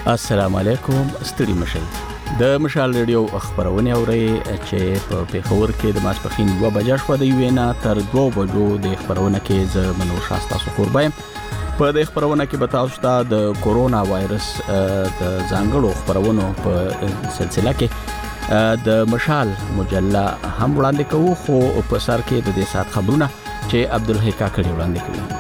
السلام علیکم ستړي مشئ د مشال ریډیو خبرونه اوري چې په پیښور کې د ماسپخین 2 بجې شو د یوینا تر 2 بجو د خبرونه کې ز منو شاستا سکوربایم په د خبرونه کې بتاوس ته د کورونا وایرس د ځانګړو خبرونو په سلسله کې د مشال مجله هم وړاندې کوو خو په سر کې د دې سات خبرونه چې عبدالحی کاکړي وړاندې کوي.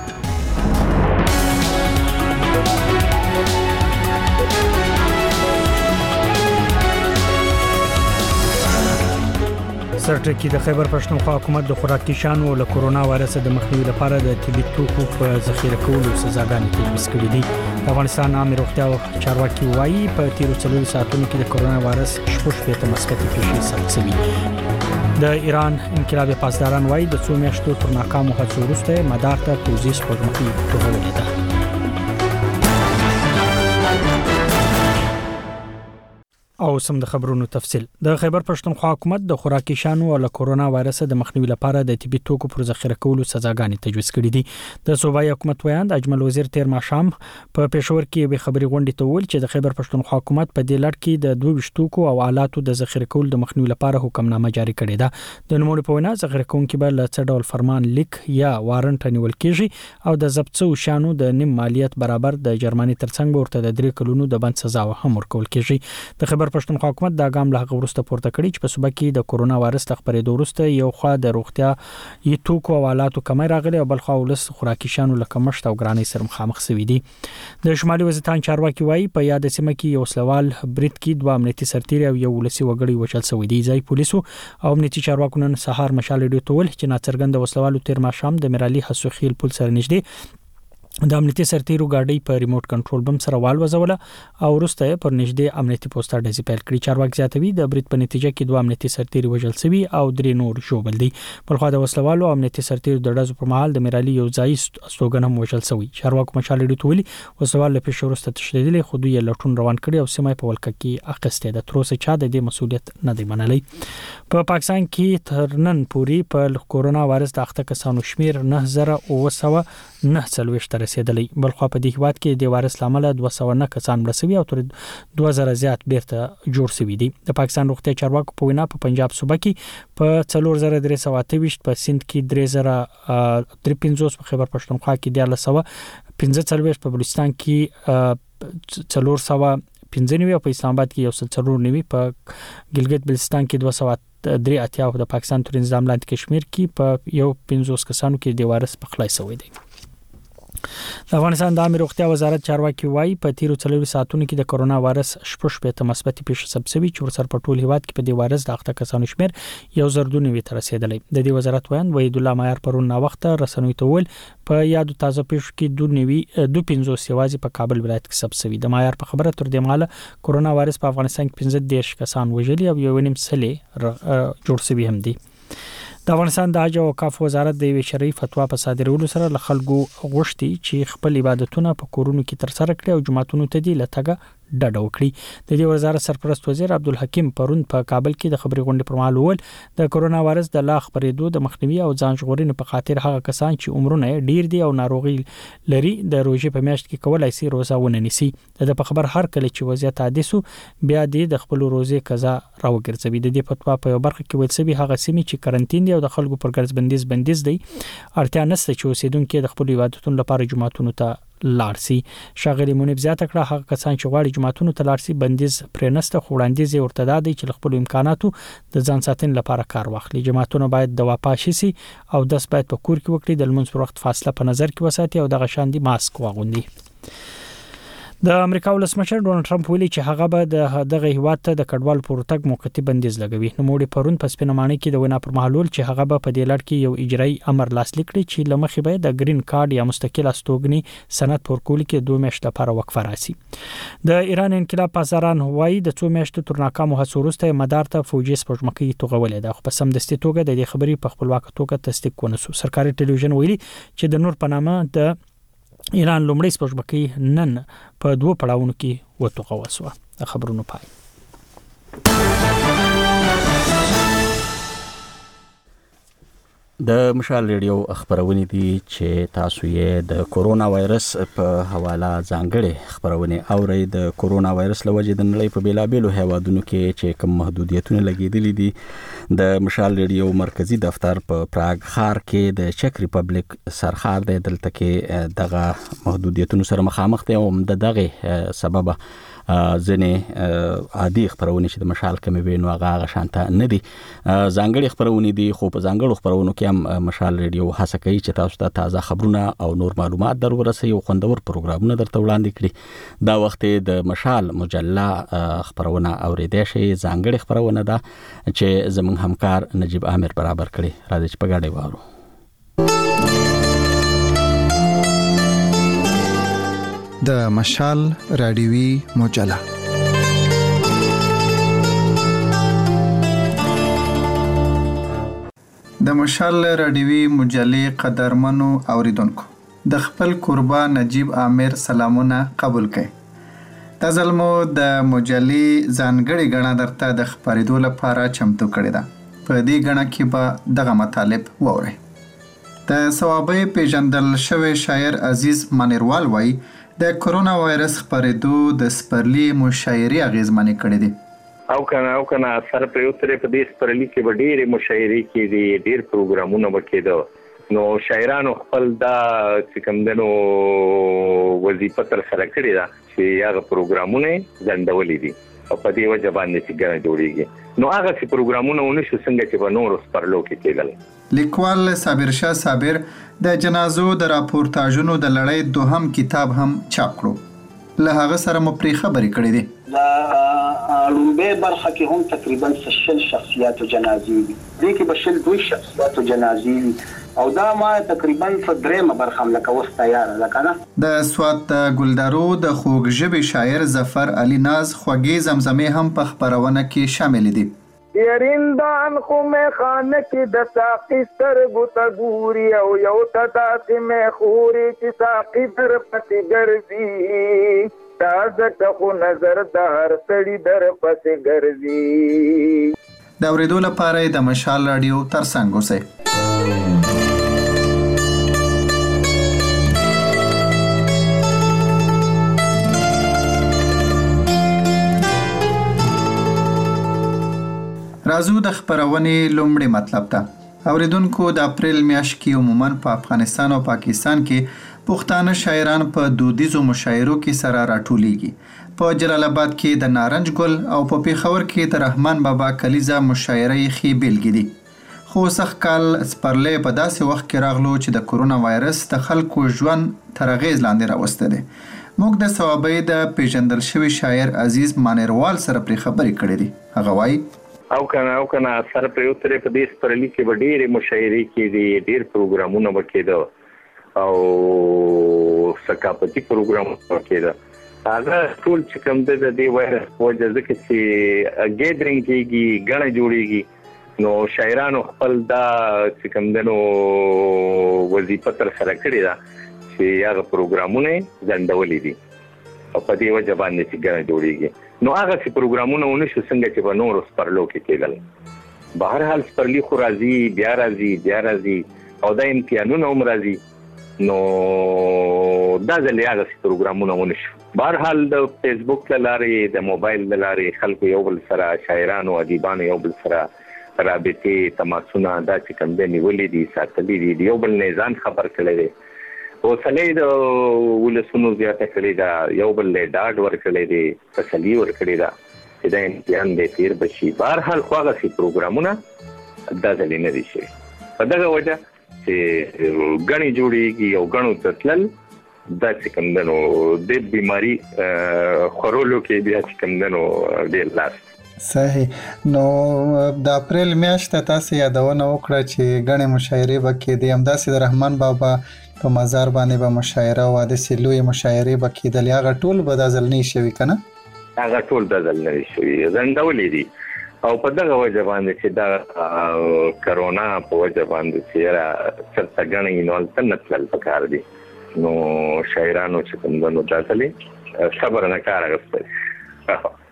سرټکی د خیبر پښتونخوا حکومت د خوراکي شانو له کورونا وایرس د مخنیوي لپاره د طبي توکو په ذخیره کولو سزاګانې تجویز کړې دي. د افغانستان عامه روغتیا چارواکي وایي په تیرو 4 ساعتونو کې د کورونا وایرس 6 مثبتې پیښې ثبت شوې. د ایران انقلابي پاسداران وایي د 2 میاشتو تر ناکامو هڅو وروسته مدار ته پوځي سپوږمکۍ توغولې ده. او سم د خبرونو تفصیل. د خیبر پښتونخوا حکومت د خوراکي شانو او له کورونا وایرس د مخنیوي لپاره د طبي توکو پر ذخیره کولو سزاګانې تجویز کړې دي. د صوبایي حکومت ویاند اجمل وزیر تیر ماښام په پېښور کې به خبري غونډې ته ویل چې د خیبر پښتونخوا حکومت په دې لړ کې د 22 توکو او آلاتو د ذخیره کولو د مخنیوي لپاره حکمنامه جاری کړې ده. د نوموړي په وینا ذخیره کوونکي به له څه ډول فرمان لیک یا وارنټ نیول کیږي او د ضبط شوو شانو د نیم مالیت برابر د جرماني ترڅنګ ورته د 3 کلونو د بند سزا هم ورکول کیږي. د خیبر پښتونخوا حکومت دا ګام له هغه وروسته پورته کړی چې په صوبه کې د کورونا وایرس د خبرېدو وروسته یو خوا د روغتیا یې توکو او آلاتو کمی راغلي او بل خوا ولس خوراکي شانو له کمښت او ګرانۍ سره مخامخ شوي دي. د شمالي وزیرستان چارواکي وایي په یاد سیمه کې یو سلوال برید کې 2 امنیتي سرتیري او یو ولسي وګړي وشل شوی دي. ځای پولیسو او امنیتي چارواکو نن سهار مشال ډیو تول چې ناڅرګند وسلوالو تیر ماښام د میرالي حسوخیل پل سره نږدې د امنیتي سرتیرو گاډي په ریموټ کنټرول بم سره والوزوله او وروسته پر نږدې امنیتي پوسټر ډزې پیل کړې. چارواکي زیاتوي د برید په نتیجه کې 2 امنیتي سرتیري وژل شوي او 3 نور ژوبل دي. بل خو د وسلوالو امنیتي سرتیرو د ډزو پر مهال د میرالي یو ځای استوګن هم وژل شوی. چارواکو مشال ډیو تول وسوال له پیښور وروسته تشدیدلي خو دوی لټون روان کړي او سیمه په ولکه کې اخیسته ده. تر اوسه چا د دې مسولیت نه دی منلی. په پاکستان کې تر نن پورې په کورونا وایرس د اخته کسانو شمیر 9949 ته رسیدلی. بل خو په دې هیواد کې د وایرس لامل 209 کسان مړ شوي او تر 2000 زیات بیرته جوړ شوي دي. د پاکستان روغتیا چارواکو په وینا په پنجاب صوبه کې په 4328 په سند کې 3053 په خیبر پښتونخوا کې 1345 په بلوچستان کې 495 او په اسلام آباد کې 194 په ګلګت بلتستان کې 283 د پاکستان تر نظام لاندې کشمیر کې په 50 کسانو کې د وایرس په خلای شوی دی. د افغانستان د عامه روغتیا وزارت چارواکي وایي په تیرو 4 ساعتونو کې د کورونا وایرس 6 مثبتې پیښې ثبت شوي چې ورسره په ټول هیواد کې په دې وایرس د اخته کسانو شمیر 1092 ته رسیدلی. د دې وزارت ویاند وحید الله معیار پرون نا وخت رسنوي ته ویل په یادو تازه پیښو کې 250 یوازې په کابل ولایت کې ثبت شوي. د معیار په خبره تر دې مهاله کورونا وایرس په افغانستان کې 15 کسان وژلي او 1.5 جوړ شوي هم دي. د افغانستان د حج او اوقاف وزارت د یوې شرعي فتوا په صادرولو سره له خلکو غوښتي چې خپل عبادتونه په کورونو کې ترسره کړي او جماعتونو ته دی لټګه ډډه وکړي. د دې وزارت سرپرست وزیر عبدالحکیم پرون په کابل کې د خبري غونډې پر مهال وویل د کورونا وایرس د لا خبرېدو د مخنیوي او ځان ژغورنې په خاطر هغه کسان چې عمرونه ډیر دي او ناروغي لري د روزي په میاشت کې کولای شي روزه وننسي. د په خبر هر کله چې وضعیت عادي سو بیا د خپل روزي قضا راوګرځوي. د دې فتوا په یو برخه کې ویل شوی هغه سیمې چې کرنټین دي او د خلکو پر ګرځ بندیز دی اړتیا نشته چې اوسیدونکو د خپل عبادتونو لپاره جماعتونو ته لارسي. شاغلی منیب زیاته کړه هغه کسان چې غواړي جماعتونو ته لارسي بندیز پرنسته خوړاندیز ورته دی چې خپل امکاناتو د ځان ساتنې لپاره کار واخلي. جماعتونه باید د واپاشي سي او داس باید په کور کې وکړي د لمونځ پر وخت فاصله په نظر کې وساتي او د غشاندي ماسک واغوندي. د امریکا ولسمشر ډونالد ټرمپ ویلي چې هغه به دغه هیواد ته د کډوال پورتګ موقتی بندیز لګوي. نو موږ پرون په سپینمانه کې د وینا پر مهالول چې هغه به په دې لړ کې یو اجرایي امر لاسلیک کړي چې لمخې به د گرین کارت یا مستقل استوګنې سند پورکول کې 2 میاشتې لپاره وقفه راسي. د ایران انقلاب پاسداران وایي د 2 میاشتو تر ناکامو هڅو وروسته مدار ته فوجي سپوږمکۍ توغولې ده. خو په سمدستي توګه د دې خبرې په خپلواک توګه تصدیق ونسو. سرکاري ټلویزیون ویلي چې د نور په نامه د ایران لومړی سپوږمکۍ نن په 2 پړاوونو کې وټوغول شو. د خبرونو پای. د مشال ریډیو خبرونه دي چې تاسو یې د کورونا وایرس په حواله ځانګړي خبرونه اورئ. د کورونا وایرس لوجې د نړۍ په بیلابېلو هیوادونو کې چې کوم محدودیتونه لګېدلي دي د مشال ریډیو مرکزی دفتر په پراګ ښار کې د چک ریپبلیک سرخار د دلته کې دغه محدودیتونو سره مخامخ دي او دغه سبب ځنې عادي خبرونه چې د مشال کمی وینو هغه شانته نه دي ځانګړي خبرونه دي خو په ځانګړو خبرونو کې هم مشال ریډیو هڅه کوي چې تاسو ته تازه خبرونه او نور معلومات درورسي او خوندور پروګرامونه درته وړاندې کړي. دا وخت د مشال مجله خبرونه اوریدای شي ځانګړي خبرونه ده چې زموږ همکار نجیب عامر برابر کړي. راځي چې په ګډه وارو. د مشال رادیوي مجله د مشال رادیوي مجلې قدرمنو اوریدونکو د خپل قربا نجیب عامر سلامونه قبول کړئ. دا ځلمو د مجلې ځانګړي غڼه درته د خبرېدو لپاره چمتو کړې ده. په دې غڼه کې به دغه مطالب وورئ. د ثوابي پیژندل شوی شاعر عزیز مانیروال وایي د کورونا وایرس خبرېدو د سپرلی مشاعرې اغیزمنې کړې دي. او کنه سره په یو طرف په دې سپرلی کې به ډېرې مشاعرې کېدي ډېر پروګرامونه به کېده نو شاعرانو خپل دا چې کوم دنو وظیفه تر سره کړې ده چې هغه پروګرامونه ځنډولې دي او په دې وجه باندې چې ګڼه جوړیږي نو هغه چې پروګرامونه ونشو څنګه چې په نورو سپرلو کې کېدل. لیکوال صابر شاه صابر د جنازو د راپورتاژونو د لړۍ دوهم کتاب هم چاپ کړو. له هغه سره مو پرې خبرې کړې دي. د لومبه برخه کې هم تقریبا 60 شخصیات جنازي دي. دې کې بشل 2 شخصیات جنازي او دا ما تقریبا په درېمه برخه لکه وس تیار لکنه. د سوات ګلدارو د خوږ ژبې شاعر ظفر علي ناز خوږې زمزمې هم په خبرونه کې شامل دي. یریندان خو مې خانه کې د ساقي سترګو ته ګوري او یو ته داسې مې خوري چې ساقي در پسې ګرځي تا ځکه خو نظر د هر سړي در پسې ګرځي. د اورېدو لپاره د مشال راډیو ترڅنګ اوسئ. رازو د خبرونې لومړی مطلب ته اوریدونکو د اپریل میاشت کې عموما په افغانستان او پاکستان کې پښتانه شاعران په دودیزو مشاعرو کې سره راټولیږي. په جلال آباد کې د نارنج ګل او په پیښور کې د رحمان بابا کلیزه مشاعره خې بیلګې دي. خو سخت کال سپرلی په داسې وخت کې راغلو چې د کورونا وایرس د خلکو ژوند تر اغیز لاندې راوسته دي. موږ د ثوابي د پیژندل شوی شاعر عزیز مانیروال سره پرې خبرې کړې دي. هغه وایي او کنه سره په یو طرف په دې سپرلی کې به ډېرې مشاعرې کېدي ډېر پروګرامونه به کېده او ثقافتي پروګرامونه به کېده. هغه ټول چې کوم د دې وایرس په وجه ځکه چې ګیدرینګ کېږي ګڼه جوړیږي نو شاعرانو خپل دا چې کوم دنو وظیفه تر سره کړې ده چې هغه پروګرامونه ځنډولې دي او په دې وجه باندې چې ګڼه جوړیږي نو هغه چې پروګرامونه ونشو څنګه چې په نورو سپرلو کې کېدل. بهر حال سپرلی خو راځي بیا راځي او دا امتحانونه هم راځي نو دا ځلې هغه چې پروګرامونه ونشو. بهر حال د فیسبوک له لارې د موبایل له لارې خلکو یو بل سره شاعرانو ادیبانو یو بل سره رابطې تماسونه دا چې کوم دی نیولې دي ساتلې دي یو بل نه ځان خبر کړی دی اوسلې د ولسونو زیاته کړی دا یو بل له ډاډ ورکړی دی تسلی ورکړی دا چې دا امتحان دې تیر بشي. بهر حال خو هغه سي پروګرامونه دا ځلې نه دي شوي په دغه وجه چې غني جوړیږي او غنو تسلل دا چې کوم دنو د بیماری خورولو کې بیا چې کوم دنو ډېر لاس صحیح. نو د اپریل میاشت تاسو یادونه وکړه چې غني مشاعرې وکړې دي همداسې د رحمان بابا په مزار باندې به مشاعره او د سلوي مشاعرې وکړل هغه ټول به د ځل نه شوي کنه هغه ټول د ځل نه شوي زندولې دي او په دغه وجه باندې چې دا کرونا په وجه باندې چې را څه غني نو تل تل پکار دي نو شاعرانو چې کوم دنو تاسو صبر نه کار غوښتل.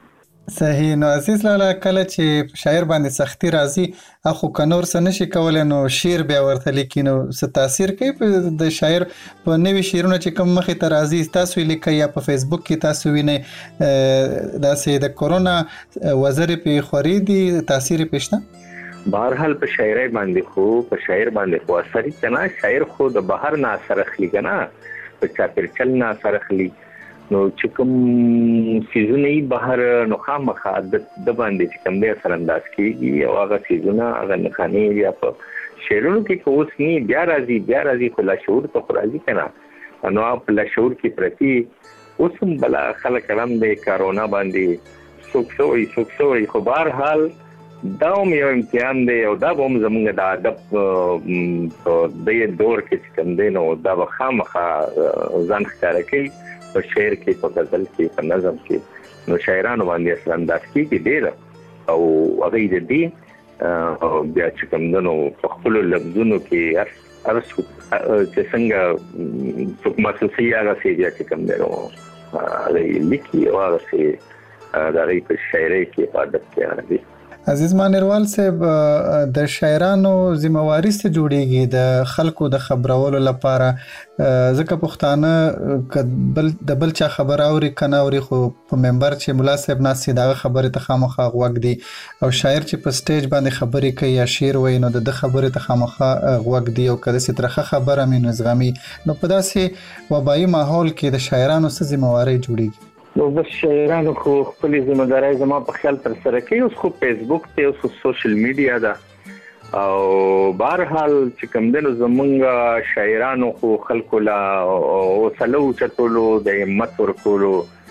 صحیح. نو عزیز لاله کله چې شاعر باندې سختی راځي اخو کنور سره نشي کولای نو شعر بیا ورته لیکي نو څه تاثیر کوي په د شاعر په نوي شعرونه چې کوم مخې ته راځي تاسو یې لیکي یا په فیسبوک کې تاسو وینئ داسې د کورونا وزر په خوري دي تاثیر پېښته بهرحال په شاعرۍ باندې خو اثر کنا شاعر خو د بهر نه اثر اخلي کنا په چاپېرچل نه اثر اخلي نو چې کوم سیزونه یې بهر نو خامخا د باندې چې کوم دی اثر انداز کېږي او هغه سیزونه هغه نښانې یا په شعرونو کې اوس نه بیا راځي خو لاشعور ته خو راځي که نه نو په لاشعور کې پرتي اوس هم بلا خلک هم د کرونا باندې څوک سوی خو بهرحال دا هم یو امتحان دی او دا به هم زموږ د ادب په دې دور کې چې کوم دی نو دا به خامخا ځان ښکاره کوي په شعر کې په غزل کې په نظم کې نو شاعرانو باندې اثر انداز کېږي ډېر او هغوی د دې بیا چې کوم دی نو په خپلو لفظونو کې هر چې څنګه څوک محسوسوي هغسې بیا چې کوم دی نو هغوی لیکي او هغسې د هغوی په شاعرۍ کې په ادب کې هغه دي. عزیز مانیروال صاحب د شاعرانو ذمہواری څه جوړیږي د خلکو د خبرولو لپاره ځکه پښتانه د بل چا خبر اوري کنه اوري خو په منبر چې مولا صاحب ناسي دا خبره ته خامخا غوږ دی او شاعر چې په سټیج باندې خبرې کوي یا شعر وایي نو د خبره ته خامخا غوږ دی او کله سترخه خبره مې نظامي نو په داسې وبایي ماحول کې د شاعرانو څه ذمہواری جوړیږي نو بس شاعرانو خو خپل ذمہداري زما په خیال تر سره کوي اوس خو فیسبوک ته اوس سوشل میډیا ده او بهرحال چې کوم دنو زمونږ شاعرانو خو خلکو لا او سلو چتولو د همت ورکولو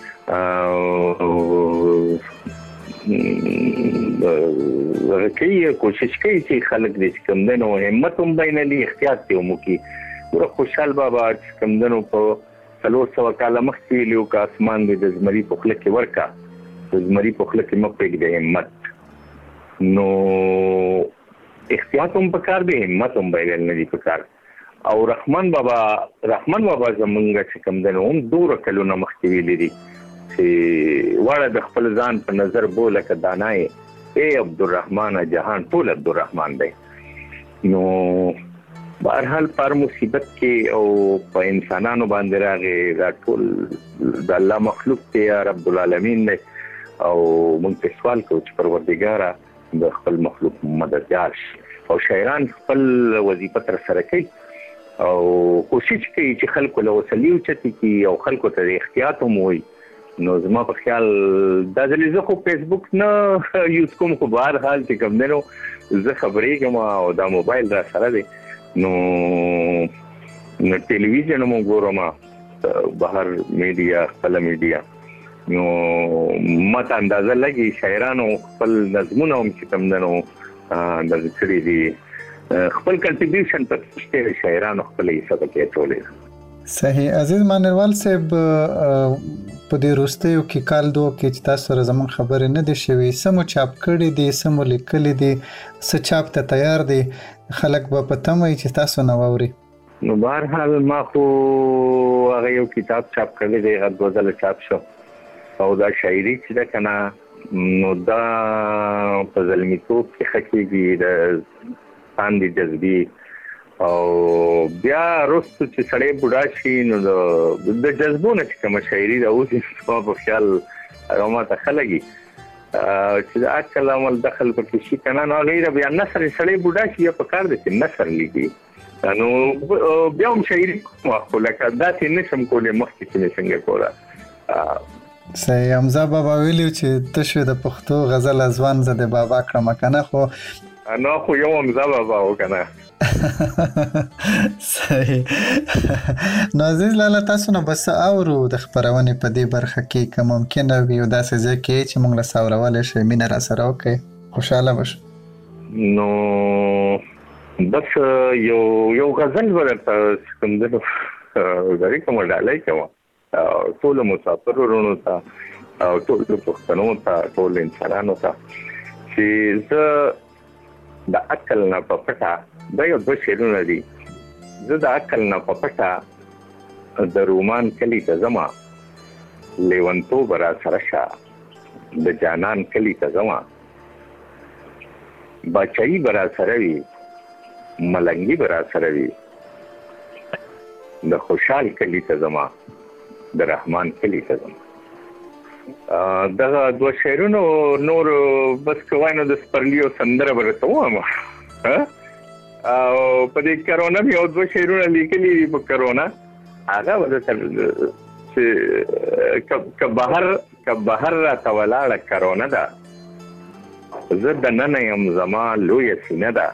کوي کوشش کوي چې خلک دې کوم دنو همت هم بینالي احتیاط ته مو کی ور خوشحال بابا چې کوم دنو په 300 کاله مخکې ویلو که اسمان دې د زمري په خوله کې ورکا د زمري په خوله کې مه پرېږدې همت نو احتیاط هم پکار دی همت هم بایلل نه دي پکار او رحمان بابا زمونږ چې کوم دی نو هم دوره کلونه مخکې ویلي دي چې واړه د خپل ځان په نظر بوله که دانای ای عبدالرحمن جهان ټول عبدالرحمن دی نو بهرحال پر مصیبت کې او په انسانانو باندې راغی دا ټول د الله مخلوق دی رب العالمین دی او موږ ته سوال کوو چې پروردګاره د خپل مخلوق مددگار شي او شاعران خپل وظیفه تر سره کوي او کوشش کوي چې خلکو له وسلې اوچتې کړي او خلکو ته احتیاط هم وایي نو زما په خیال دا ځلې زه خو فیسبوک نه یوز کوم خو بهرحال چې کوم دی نو زه خبرېږم او دا موبایل را سره دی نو ټلویزیون مو ګورم بهر میډیا خپل میډیا نو ماته اندازه لګي شاعرانو خپل نظمونه هم چې کوم دنو د کړي دي خپل کنټریبیوشن په شاعرانو خپل حصہ کې ټولې صحیح. عزیز مانیروال صاحب په دې وروستیو کې کال دوه کې چې تاسو سره زموږ خبرې نه دي شوي سمو چاپ کړي دي سمو لیکلي دي څه چاپ ته تیار دي خلک به په تمه چې تاسو نه واوري نو بهرحال ما خو هغه یو کتاب چاپ کړی دی هغه 2 ځله چاپ شو او دا شاعري چې ده کنه نو دا په زلمیتوب کې خکېږي د باندې جذبي او بیا وروسته چې سړی بوډا شي نو د جذبو نه چې کومه شاعري ده اوس په خیال هغه ماته ښه لګي چې د عقل عمل دخل پکې شي کنه نو غیر بیا نثر سړی بوډا شي په کار دي چې نثر لیکي نو بیا هم شاعري خو لکه داسې نشم کولی مخکې چې څنګه کوله صحیح. حمزه بابا ویلو چې تشوي د پښتو غزل ازوان زده بابا کړم کنه خو نو خو یو حمزه بابا وکنه صحیح. نو عزیز لاله تاسو نه بس اورو د خبرونه په دې برخه کې کوم ممکنه وي او داسې ځکه چې موږ له ساورول شي مين را سره وکي خوشاله بش نو بس یو غزل ورته کوم دغه غری کوم ډالای کوم ټول مسافرونو ته او ټول پښتنو ته ټول انسانانو ته چې زه د عقل نه په پټه دا یو 2 شعرونه دي زه د عقل نه په پټه د رومان کلی ته زما لیونتوب را سره شه د جانان کلی ته زما بچی برا سره وي ملنګي برا سره وي د خوشحال کلی ته زما د رحمان کلی ته زما دغه دوه شعرونو نور بس کوای نو د سپرلیو سندره ورته وایم او په دې کرونا مې او دوه شعرونه لیکلي دي په کرونا هغه ورته که بهر راته ولاړه کرونا ده زه دننه یم زما لویه سینه ده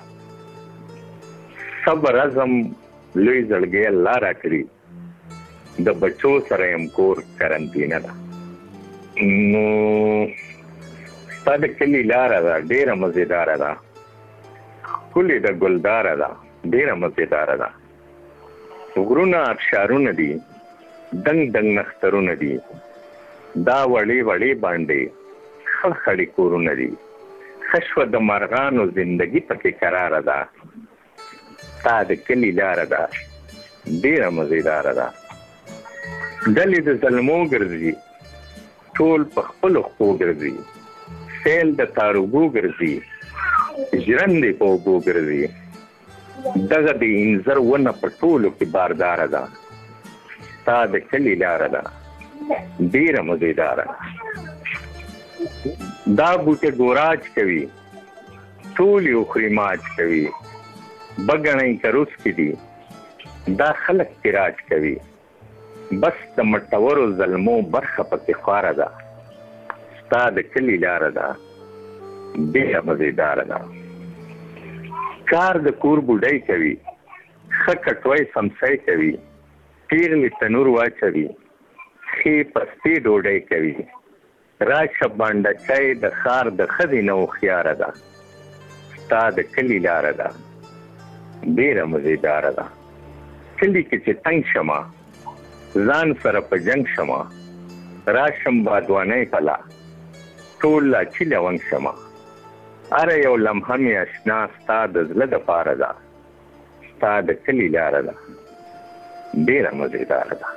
صبر عزم لوی زړګی الله راکړي د بچو سره یم کور کرنټینه ده نو ستا د کلي لاره ده ډېره مزېداره ده ښکلې ده ګلداره ده ډېره مزېداره ده غرونه ابشارونه دي دنګ دنګ نخترونه دي دا وړې وړې باندې خړخړې کورونه دي ښه شوه د مرغانو زندګي پکې قراره ده ستا د کلي لاره ده ډېره مزېداره ده ډلې د ظلمو ګرځي ټول په خپلو خپو ګرځي سیل د تاروګو ګرځي ژرندې په اوبو ګرځي دغه د انځر ونه په ټولو کې بارداره ده ستا د کلي لاره ده ډېره مزېداره ده دا بوټه ګوراج کوي ټول یو خوري ماج کوي بګنۍ کروس کې دي دا خلک کې راج کوي بس د مټورو ظلمو برخه پکې خواره ده ستا د کلي لاره ده ډېره مزېداره ده کار د کور بوډۍ کوي ښه کټوی سمسی کوي پیغلې تنور واچوي ښې پستې ډوډۍ کوي راشه بانډچی د ښار د ښځې نه هوښیاره ده ستا د کلي لاره ده ډېره مزېداره ده کلي کې چې تنګ شمه ځان سره په جنګ شمه راشم بادوانۍ پلا ټول لا چې لونګ شمه اره یو لمحه مې اشنا ستا د زړه دپاره ده ستا د کلي لاره ده ډېره مزېداره ده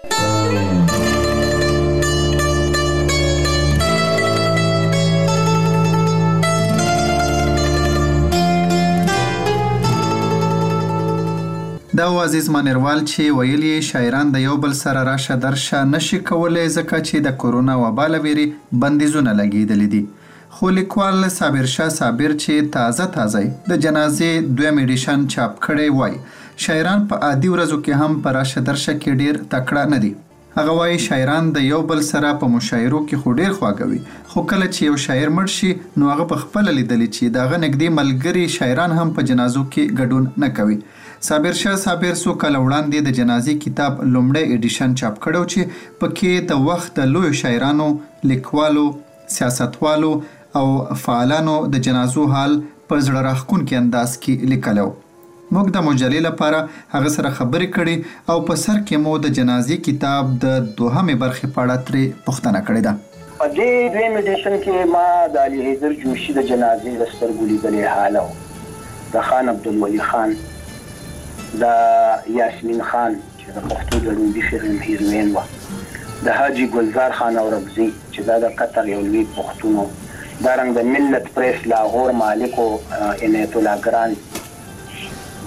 دا عزیز مانیروال چې ویلي شاعران د یو بل سره راشه درشه نشي کولای ځکه چې د کورونا وبا له ویرې بندیزونه لګېدلي دي خو لیکوال صابر شاه صابر چې تازه د جنازې دویم ایډیشن چاپ کړی وای شاعران په عادي ورځو کې هم په راشه درشه کې ډېر تکړه نه دي هغه وایي شاعران د یو بل سره په مشاعرو کې خو ډېر خواږوي خو کله چې یو شاعر مړ شي نو هغه په خپله لیدلي چې د هغه نږدې ملګري شاعران هم په جنازو کې ګډون نه کوي صابر شاه صابر څو کاله وړاندې د جنازې کتاب لومړی ایډیشن چاپ کړی چې پکې د وخت د لویو شاعرانو لیکوالو سیاستوالو او فعالانو د جنازو حال په زړه راښکونکي انداز کې لیکلی و موږ د مجلې لپاره هغه سره خبرې کړې او په سر کې مو د جنازې کتاب د دوهمې برخې په اړه ترې پوښتنه کړې ده په دې دویم ایډیشن کې ما د علي حیدر جوشي د جنازې د سترګو لیدلې حاله و د خان عبدالولي خان د یاسمین خان چې د پښتو د لومړي فلم هیروین وه د حاجي ګلزار خان اورکزي چې دا د قطر یو لوی پښتون و دارنګ د ملت پریس لاهور مالک و عنایت الله ګران د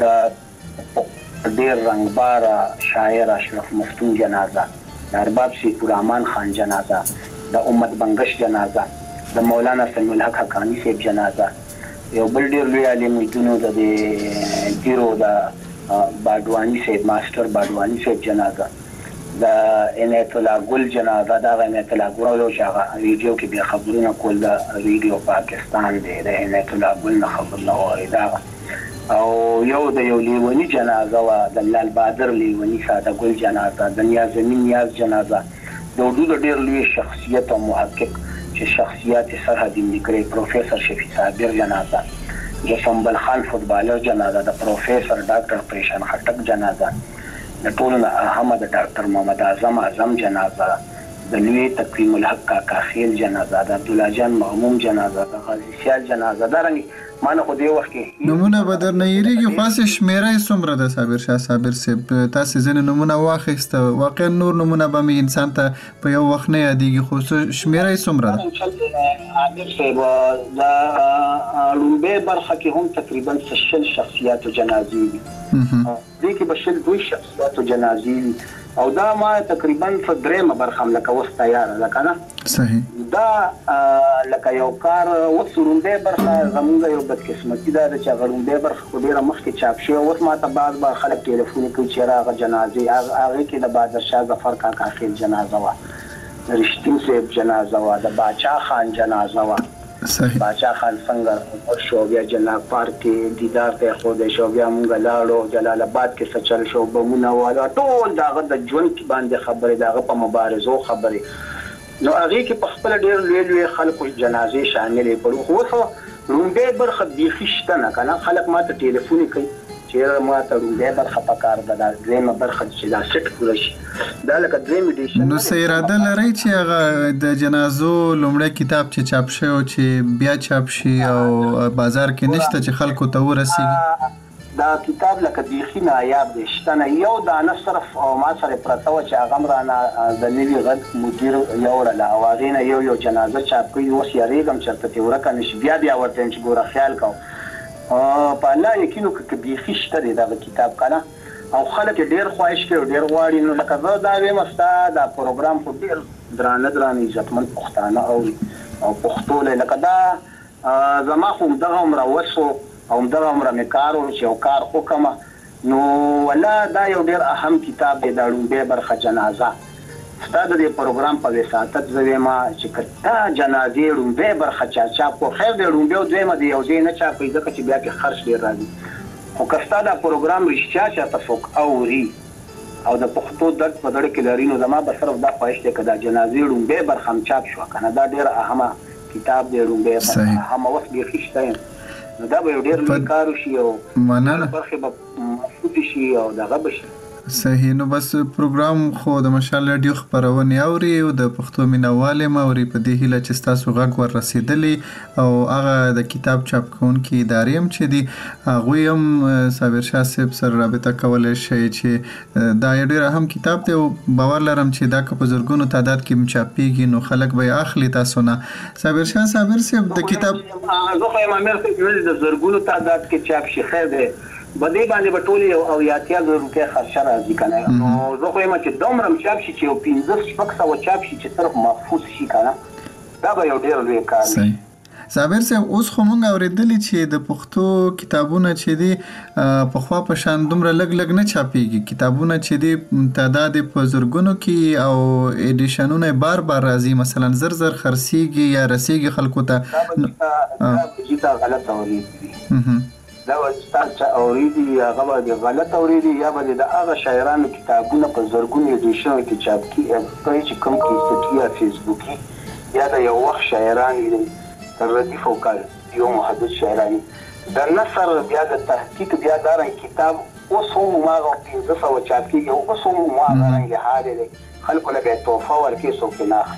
ډېر رنګباره شاعر اشرف مفتون جنازه د ارباب سیف الرحمن خان جنازه د امت بنگش جنازه د مولانا سمیع الحق حقانی صاحب جنازه یو بل ډېر لوی عالم دینو د ګیرو د باډوانی صاحب ماسټر باډوانی صاحب جنازه د عنایت الله ګل جنازه د عنایت الله ګل چې هغه ریډیو کې بیا خبرونه کول د ریډیو پاکستان دی د عنایت الله ګل نه خبرونه واورېده او یو د یو لیونی جنازه و د لال بادر لیونی ساده ګل جنازه د نیاز امین نیاز جنازه د اردو د ډېر لوی شخصیت او محقق چې شخصیت سرحد لیکلي پروفیسور شفیع صابر جنازه د سنبل خان فوتبالر جنازه د پروفیسور ډاکټر پریشان خټک جنازه د ټولو احمد ډاکټر محمد اعظم جنازه د لوی تقویم الحق کاکا خیل جنازه ده، عبدالله جان مغموم جنازه ده، غازی سیال جنازه ده. رنګ مانه خو دې وخت کې نمونه به درنه یریږي. خاصه شمیره څومره ده صابر شاه صابر صاحب؟ تاسو ځینې نمونه واخیسته، واقعا نور نمونه به مې انسان ته په یو وخت نه یادېږي، خو شمیره څومره ده؟ عامر صاحب د لومبۍ برخه کې هم تقریبا 60 شخصیات جنازې دي. دې کې به 2 شخصیات جنازې دي او دا ما تقریبا په درېمه برخه لکه اوس تیار ده کنه. صحیح. دا لکه یو کار وسرومبه برخه زمونږ یو بدقسمتي ده چې غړومبه برخه خو ډیره مخکې چاپ شوی. اوس ما ته بعض خلک ټلیفون کوي چې راغه جنازې هغه کې د بادر شاه ظفر کاکا خیل جنازه وا، رښتین صاحب جنازه وا، د باچا خان جنازه وا. صحیح. باچا خان څنګه شو بیا جناب پارک کې دیدار ته خو د شو بیا مونږ لاړو جلال آباد کې سچل شو بمونه والا ټول داغه د ژوند باندې خبره داغه په مبارزو خبره. نو هغه کې په خپل ډیر لوی خلکو جنازې شاملې پړو. خو لومبۍ برخه بیخي شته نه کنه. خلک ماته ټلیفون کوي چې ما ته لومبۍ برخه پکار ده، دا درېمه برخه چې دا سټ کول شي دا لکه درېم ایډیشن. نو څه اراده لرئ چې هغه د جنازو لومړی کتاب چې چاپ شوی چې بیا چاپ شي او بازار کې نشته چې خلکو ته ورسیږي؟ دا کتاب لکه بیخي نایاب دی، شته نه یو دانه صرف او ما سره پرته وه چې هغه م رانه د نوي غږ مدیر یوړله او هغې نه یو جنازه چاپ کړي. اوس یارېږم چېرته ترې ورکه نه شي. بیا ورته یم چې ګوره خیال کوم په الله یقین وکړه که بیخي شته دی دغه کتاب که نه او خلک یې ډېر خواهش کوي او ډېر غواړي. نو لکه زه دا ویم ستا دا پروګرام خو ډېر درانه عزتمند پښتانه اوري او پښتو لکه دا زما خو همدغه عمره وسو او همدغه عمره مې کار و چې یو کار وکړم. نو والله دا یو ډېر اهم کتاب دی د لومبۍ برخه جنازه. ستا د دې پروګرام په وساطت زه وایم چې که دا جنازې لومبۍ برخه چاپ کړو خیر دی. لومبۍ او دویمه د یو ځای نه چاپ کوي ځکه چې بیا کې خرچ ډېر راځي. خو که ستا دا پروګرام رښتیا چاته څوک اوري او د پښتو درد په زړه کې لري نو زما به صرف دا خواهش دی که دا جنازې لومبۍ برخه هم چاپ شوه که نه. دا ډېره اهمه کتاب دی لومبۍ برخه اهمه. اوس بیخي شته یم نو دا به یو ډېر لوی کار وشي او برخې به مفقودې شي او دغه به شي. صحیح. نو بس پروګرام خو د مشال رادیو خبرونه اوري او د پښتو مینوال موري په دې هیله چې تاسو غږ ور رسیدلی او هغه د کتاب چاپ کوونکي ادارې هم چې دي هغه هم صابر شاه صاحب سره رابطه کولای شي چې دا یو ډېر اهم کتاب دی او باور لرم چې دا که په زرګونو تعداد کې چاپیږي نو خلک به اخلي تاسو نه. صابر شاه صابر صاحب د کتاب زه خو یم امیر صاحب د زرګونو تعداد کې چاپ شي خیر دی بدې باندې به ټولې او یاتیا د روپۍ خرچه راځي که نه. نو زه خو یم چې دومره هم چاپ شي چې یو 1500 چاپ شي چې صرف محفوظ شي که نه دا به یو ډېر لوی کار وي. صابر صاحب اوس خو مونږ اورېدلي چې د پښتو کتابونه چې دي پخوا په شان دومره لږ نه چاپېږي. کتابونه چې دي تعداد په زرګونو کې او ایډیشنونه بار راځي مثلا زر خرڅېږي یا رسېږي خلکو ته. دا غلط اورېدي دا ستاسو اوریدي هغه به غلط اوریدي یا به د هغه شاعرانو کتابونه په زرګونو ایډیشن کې چاپ کیږي چې کوم کې یا فیسبوکي یا د یو وخت شاعران دي تر ردیف او کال یو محدود شاعران د نثر بیا د تحقیق بیا دارن کتاب اوس هم ما 1500 چاپ کیږي اوس هم ما غواړم حاله خلکو له توفه ورکې سو کې نه.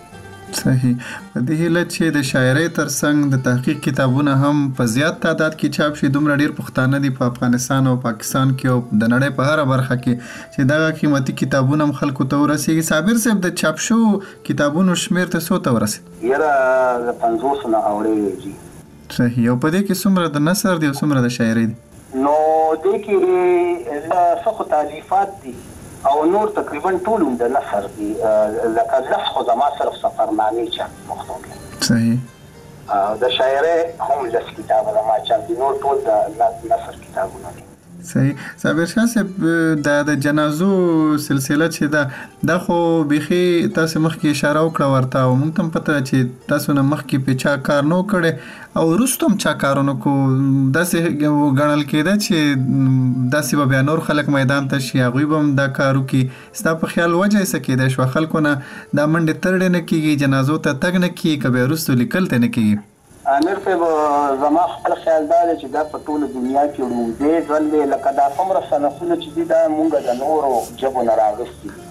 صحیح. په دې هیله چې د شاعرۍ ترڅنګ د تحقیق کتابونه هم په زیات تعداد کې چاپ شي. دومره ډېر پښتانه دي په افغانستان او پاکستان کې او د نړۍ په هره برخه کې چې دغه قیمتي کتابونه هم خلکو ته ورسیږي. صابر صاحب د چاپ شو کتابونو شمیر ته څو ته ورسید؟ یاره 500 نه اورېږي. صحیح. او په دې کې څومره د نثر دی او څومره د شاعرۍ دی؟ نو دې کې څه تالیفات دي او نور تقریبا ټول د نثر دي لکه لفظ خو زما صرف سفرنامې چاپ پښتو کې. صحیح. د شاعرۍ هم لس کتابه زما چاپ دي نور ټول د نثر کتابونه دي. صحیح. صابر شاه صاحب د جنازو سلسله چې دا خو بيخي تاسو مخکې اشاره وکړه ورته او موږ هم پته چې تاسو نه مخکې په چا کار نو کړي او رستم چا کارونه کو داسې غنل کېده چې داسې به نور خلک میدان ته شي هغه به دا کارو کې ستا په خیال وجه څه کېده شو خلکو نه دا منډه ترډه نه کیږي جنازو ته تګ نه کیږي کبه رستو لیکل ته نه کیږي. امیر صاحب زما خپل خیال دا دی چې دا په ټوله دنیا کې لومړی ځل دی لکه دا څومره صنفونه چې دي دا مونږ د نورو ژبو نه راغستي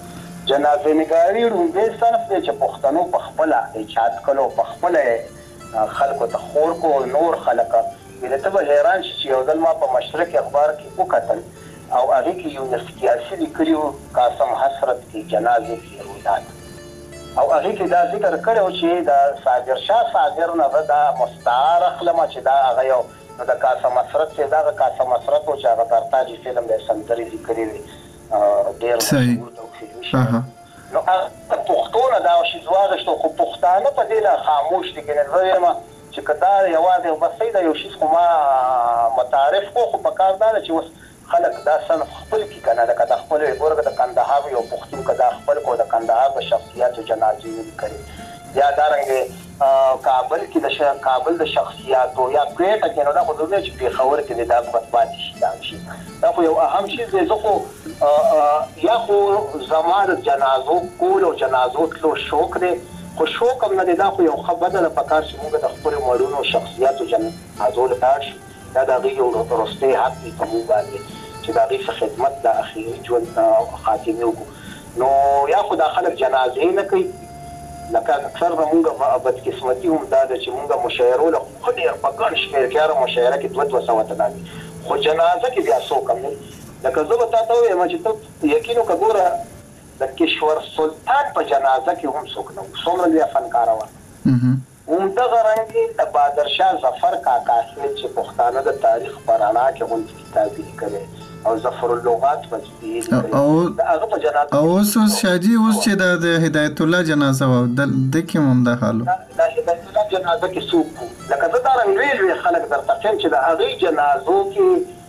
جنازه نگاري رومبه صرف دی چې پښتنو په خپل ایجاد کړو په خپل خلکو ته خور کو نور خلکا ولته به حیران شي چې یو ځل ما په مشرق اخبار کې وکتل او هغه کې یو نسکیاسي لیکلو قاسم حسرت کی جنازه کی رویداد او هغه کې دا ذکر کړو چې دا صابر شاه صابر نه دا مستعار خلما چې دا هغه یو د قاسم حسرت چې دا قاسم حسرت او چې هغه ترتاجي فلم د سنتري ذکرې ډېر مشهور دی نو پښتون دا شي زواغشتو خو پښتانه په دې لا خاموش دي کنه زما چې کدا یوازې وبسې دا یو شي کومه متعارف خو په کار دا چې وس خلک دا سن خپل کې کنه دا کدا خپل ورګه د کندهار یو پښتون کدا خپل کو د کندهار د شخصیت جنازې کوي یا دارنګه کابل کې د کابل د شخصیت او یا پریټ کې نو دا خو دونه چې په خبر کې دا مثبت شي دا خو یو اهم شی دی زه یا خو زماره جنازو کول او جنازو تلو شوق دی خو شوق هم نه دا خو یو خبره د پکار چې موږ د خپل مړونو شخصیت او جنازو لپاره دا د یو ورسته حق دی په موږ باندې چې دا غي خدمت د اخیری ژوند خاتمه وګو نو یا خو د خلک جنازې نه کوي لکه اکثر موږ بدقسمتي هم دا چې موږ مشاعره له خډیر په ګڼ شمېر کې مشاعره کې 200 تنه خو جنازه کې بیا څو کم نه لکه زه به تاسو وایم چې ته یقینو کګوره د کشور سلطان په جنازه کې هم څوک نه څومره بیا فنکار و هم دغه رنګي د بادر شاه ظفر کاکا چې پښتانه د تاریخ پرانا کې هم کتاب لیکلي او ظفر اللغات مجدي او هغه په جنازه او اوس شاجي اوس چې د هدایت الله جنازه و د کې هم د حالو د هدایت الله جنازه کې څوک لکه زه دا رنګ خلک درته چې د هغه جنازو کې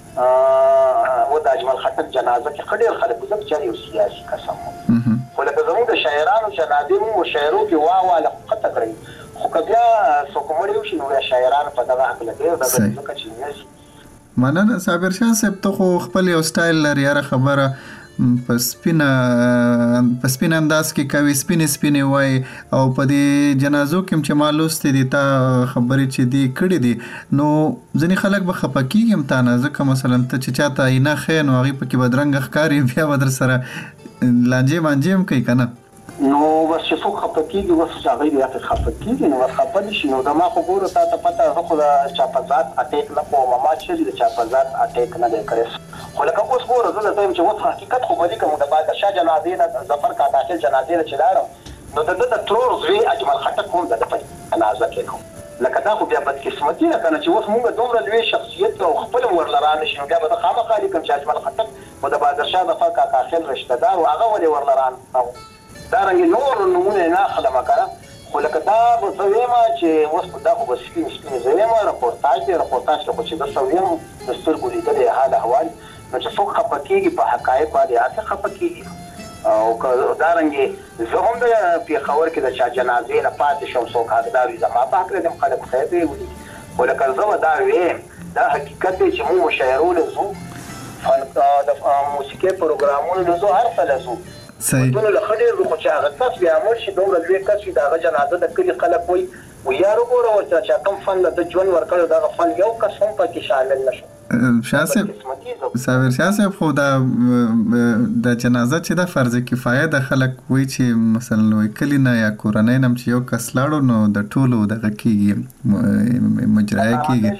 و د اجمل خټک جنازه کې خډیر خلک وزم چې یو سیاسي قسم خو لکه زموږ د شاعرانو جنازې مو شاعرو کې واله خطه کړی خو کبیا څوکمړ یو شنو شاعرانو په دغه حق لګي دا ځکه چې نه مننه صابر شاه صاحب ته خو خپل یو سټایل لري یاره خبره په سپینه انداز کې کوي سپینه وای او په دې جنازو کې چې مالوست دي تا خبرې چې دی کړې دي نو ځنې خلک به خپکیږي امتانه ځکه مثلا ته چې چاته نه خې نو هغه پکې بدرنګ ښکاری بیا بدر سره لانجه مانجه هم کوي کنه نو بس چې څوک خپکیږي وس هغه بیا خپکیږي نو خپل شي نو دا ما خو ګوره ته پته زه خو د چاپزات اٹیک نه کوم ما چې د چاپزات اٹیک نه کړی خو لکه اوس ګوره زه ته چې وس حقیقت خو بلی کوم د بادر شاه جنازې نه ظفر کا داخل جنازې نه چلارم نو د ترور زوی اجمل خټک کوم د جنازه کې کوم لکه دا خو بیا بدقسمتي نه کنه چې اوس موږ دومره لوی شخصیت او خپل ورلران شي نو بیا به خامخا لیکم چې اجمل خټک او د بادر شاه ظفر کا داخل رشتہ دار او هغه ولې ورلران دا رنګ نور نمونه نه خلمه کړه خو لکه دا به زویمه چې اوس دا خو به سپین زویمه راپورتاج خو چې د سویم د سترګو لیدلې حال احوال نو چې څوک خپکیږي په حقایق باندې هڅه خپکیږي او دا رنګ زه هم د پیښور کې د چا جنازې نه پاتې شم څوک حقدار وي زما په حق دې خلک خیر دی خو لکه زه دا ویم دا حقیقت دی چې موږ مشاعرو له زو د موسیقي پروګرامونو له زو هر څه له زو صحیح ټول له خډیر خو چې هغه تاسو بیا مر شي دومره لوی کس چې دا جنازه د کلی خلک وي و یارو ګوره چې کوم فن د ژوند ورکړو دا فن یو کس هم پکې شامل نشو صابر شاه صاحب خو د جنازه چې د فرض کفایه د خلک وای چې مثلا وای کلی نه یا کورنۍ نم چې یو کس لاړو نو د ټولو دغه کیږي مجرای کیږي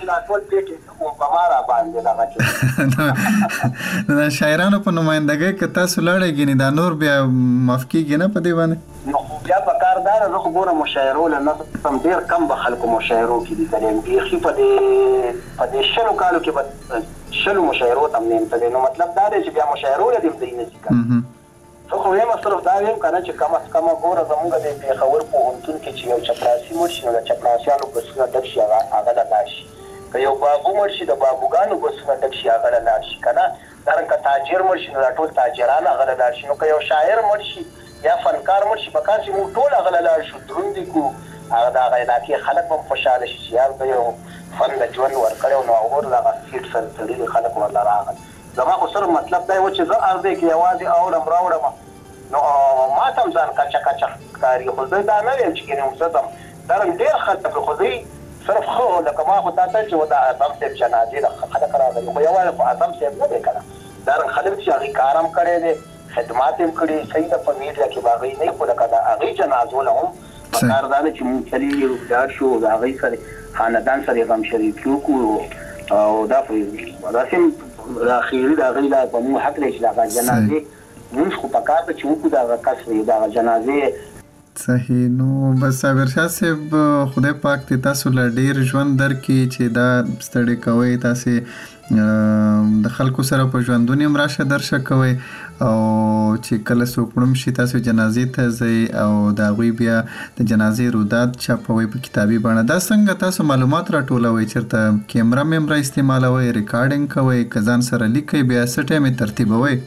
دا شاعرانو په نمائندګۍ کې تاسو لاړې غني دا نور بیا مفکیږي نه په دی باندې نو بیا په کاردار زه خو ګوره مشاعرو له نه سم ډیر کم به خلکو مشاعرو کې دي کلم بيخي په دې شلو کالو کې به شلو مشاعرو تم نه ته نو مطلب دا دی چې بیا مشاعرو له دې نه ځکه خو یم صرف دا ویم کنه چې کم از کم ګوره زموږ د پیښور په هنتون کې چې یو چپراسي مرشي نو د چپراسیانو بسونه ډک شي هغه د لاشي که یو بابو مرشي د بابوګانو بسونه ډک شي هغه د لاشي کنه درنګ تاجر مرشي نو ټول تاجران هغه د لاشي نو که یو شاعر مرشي یا فنکار مرشي په کار چې موږ ټول هغه د لاشي دروندې کو هغه د علاقې خلک هم خوشاله شي چې یار یو فن د ژوند ورکړو نو اور هغه سیټ سره تړلي خلک ولا راغل زما خو سره مطلب دا و چې زه ارزه کې یوازې اورم راوړم نو ما تم ځان کچا کاری خو زه دا نه ویم چې کینم زدم درم ډیر خلک خو دې صرف خو لکه ما خو تاسو چې ودا اعظم صاحب جنازې د خلک راغلي خو یوازې خو اعظم صاحب نه وکړه درم خلک چې هغه کارم کړی دي خدمات هم کړي صحیح د په میډیا کې باغی نه په لکه دا هغه جنازو له هم کار دا چې مونږ کلی روزګار شو دا هغه سره خاندان سره غم شریکو کو او دا په رسم اخیری دا غي لا په مو حق لري دا جنازه موږ خو پکار ته چې وکړو دا کس دا جنازه صحیح. نو بس صابر شاه صاحب خدای پاک دې تاسو له ډیر ژوند درکې چې دا ستړي کوي تاسو د خلکو سره په ژوندونی هم راشه درشه کوي او چې کله څوک مړ شي تاسو جنازې ته ځئ او د هغوی بیا د جنازې رودات چاپوي په کتابي بڼه. دا څنګه تاسو معلومات راټولوئ؟ چېرته کیمره میمره استعمالوئ، ریکارډینګ کوئ، که ځان سره لیکئ، بیا څه ټایم یې ترتیبوئ؟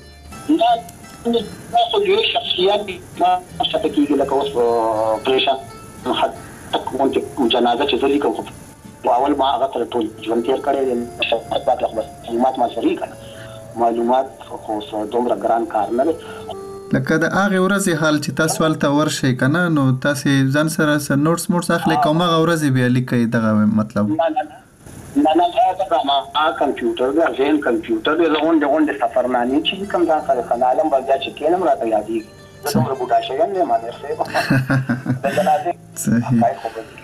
خو یو شخصیت ما شته کېږي لکه اوس پریشان حتی جنازه چې زه لیکم خو اول ما هغه سره ټول ژوند تېر کړی دی شخصیت باید خو بس معلومات ما شریک کړه معلومات خو دومره ګران کار نه دی. لکه د هغې ورځې حال چې تاسو هلته ورشئ که نه نو تاسې ځان سره څه نوټس اخلئ که همغه ورځې بیا لیکئ دغه مطلب؟ نه دا ما کمپیوټر دا ځین کمپیوټر دی غونډې سفرنامې چې کوم ځان سره خنالم بلدا چې کینم راته یادېږي زه دومره بوډا شوی یم امیر صاحب د جنازې صحیح.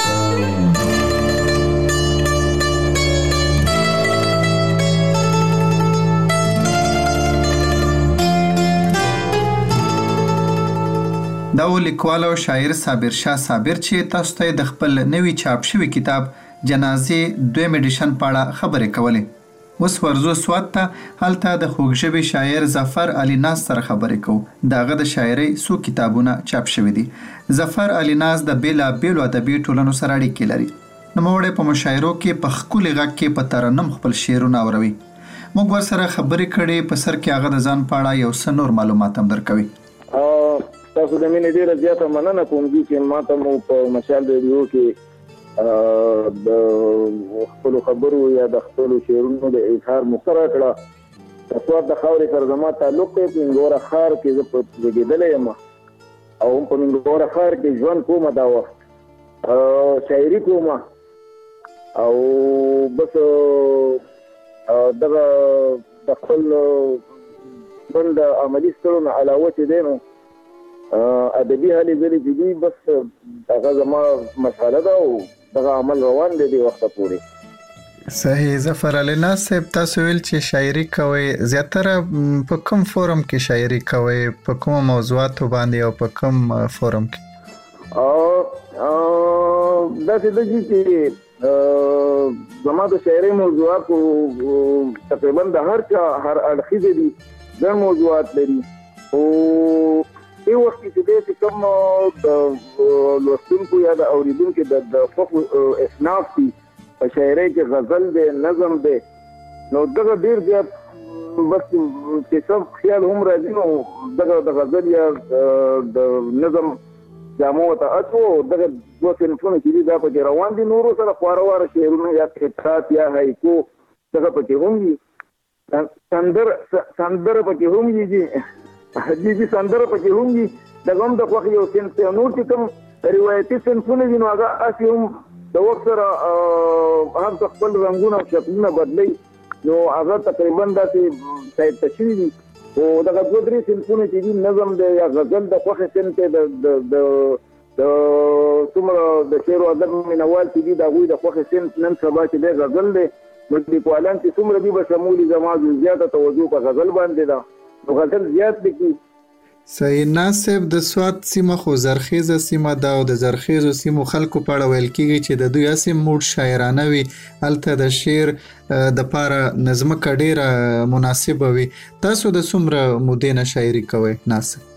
دا و لیکوال او شاعر صابر شاه صابر چې تاسو ته د خپل نوي چاپ شوي کتاب جنازې دویم ایډیشن په اړه خبرې کولې. اوس ورځو سوات ته هلته د خوږژبې شاعر ظفر علي ناز سره خبرې کوو. د هغه د شاعرۍ څو کتابونه چاپ شوي دي. ظفر علي ناز د بېلابېلو ادبي ټولنو سره اړیکې لري. نوموړی په مشاعرو کې په ښکلي غږ کې په ترنم خپل شعرونه اوروي. موږ ورسره خبرې کړې، په سر کې هغه د ځان په اړه یو څه نور معلومات هم درکوي. تاسو د مینې ډېره زیاته مننه کوم چې ما ته مو په مشال ریډیو کې د خپلو خبرو یا د خپلو شعرونو د اظهار موقع راکړه. د سوات د خاورې سره زما تعلق دی. په منګوره ښار کې زه زېږېدلی یم او هم په منګوره ښار کې ژوند کومه دا وخت شاعري کومه او بس دغه د خپل ژوند د عملي ستړو نه علاوه چې دی نو ادبي هلې ځلې چې دي بس هغه زما مشغله ده او دغه عمل روان دی دې وخته پورې. صحیح. ظفر علي ناز صاحب تاسو ویل چې شاعري کوئ، زیاتره په کوم فورم کې شاعري کوئ؟ په کومو موضوعاتو باندې او په کوم فورم کې؟ داسې ده چې زما د شاعرۍ موضوعاتو تقریبا د هر چا هر اړخیزې دي، ګڼ موضوعات لري. او دې وخت کې چې دی چې کوم د لوستونکو یا د اورېدونکو د فقو اصناف دي په شاعرۍ کې غزل دی، نظم دی، نو دغه ډېر زیات بس چې سم خیال هم راځي نو دغه د غزل یا د نظم جامو ته اچو. دغه دوه صنفونه چې دي دا پکې روان دي. نورو سره خواره واره شعرونه یا قطعات یا هایکو دغه پکې هم دي. سندره پکې هم دي جی سندره پکې هم دي. دغه هم د خوښې یو صنف دی. نور چې کوم روایتي صنفونه دي نو هغه هسې هم د وخت سره هر څه خپل رنګونه او شکلونه بدلوي نو هغه تقریبا داسې سایډ شوي دي. خو دغه دوه درې صنفونه چې دي نظم دی یا غزل د خوښې صنف دی د څومره د شعر او ادب مینوال چې دي د هغوی د خوښې صنف نن سبا چې دی غزل دی. نو لیکوالان چې څومره دي به شمولي زما زیاته توجه په غزل باندې ده نو غزل زیات لیکي. صحیح. ناز صاحب د سوات سیمه خو زرخیزه سیمه ده او د زرخیزو سیمو خلکو په اړه ویل کېږي چې د دوی هسې موډ شاعرانه وي، هلته د شعر د پاره نظمکه ډېره مناسبه وي. تاسو د څومره مودې نه شاعري کوئ ناز صاحب؟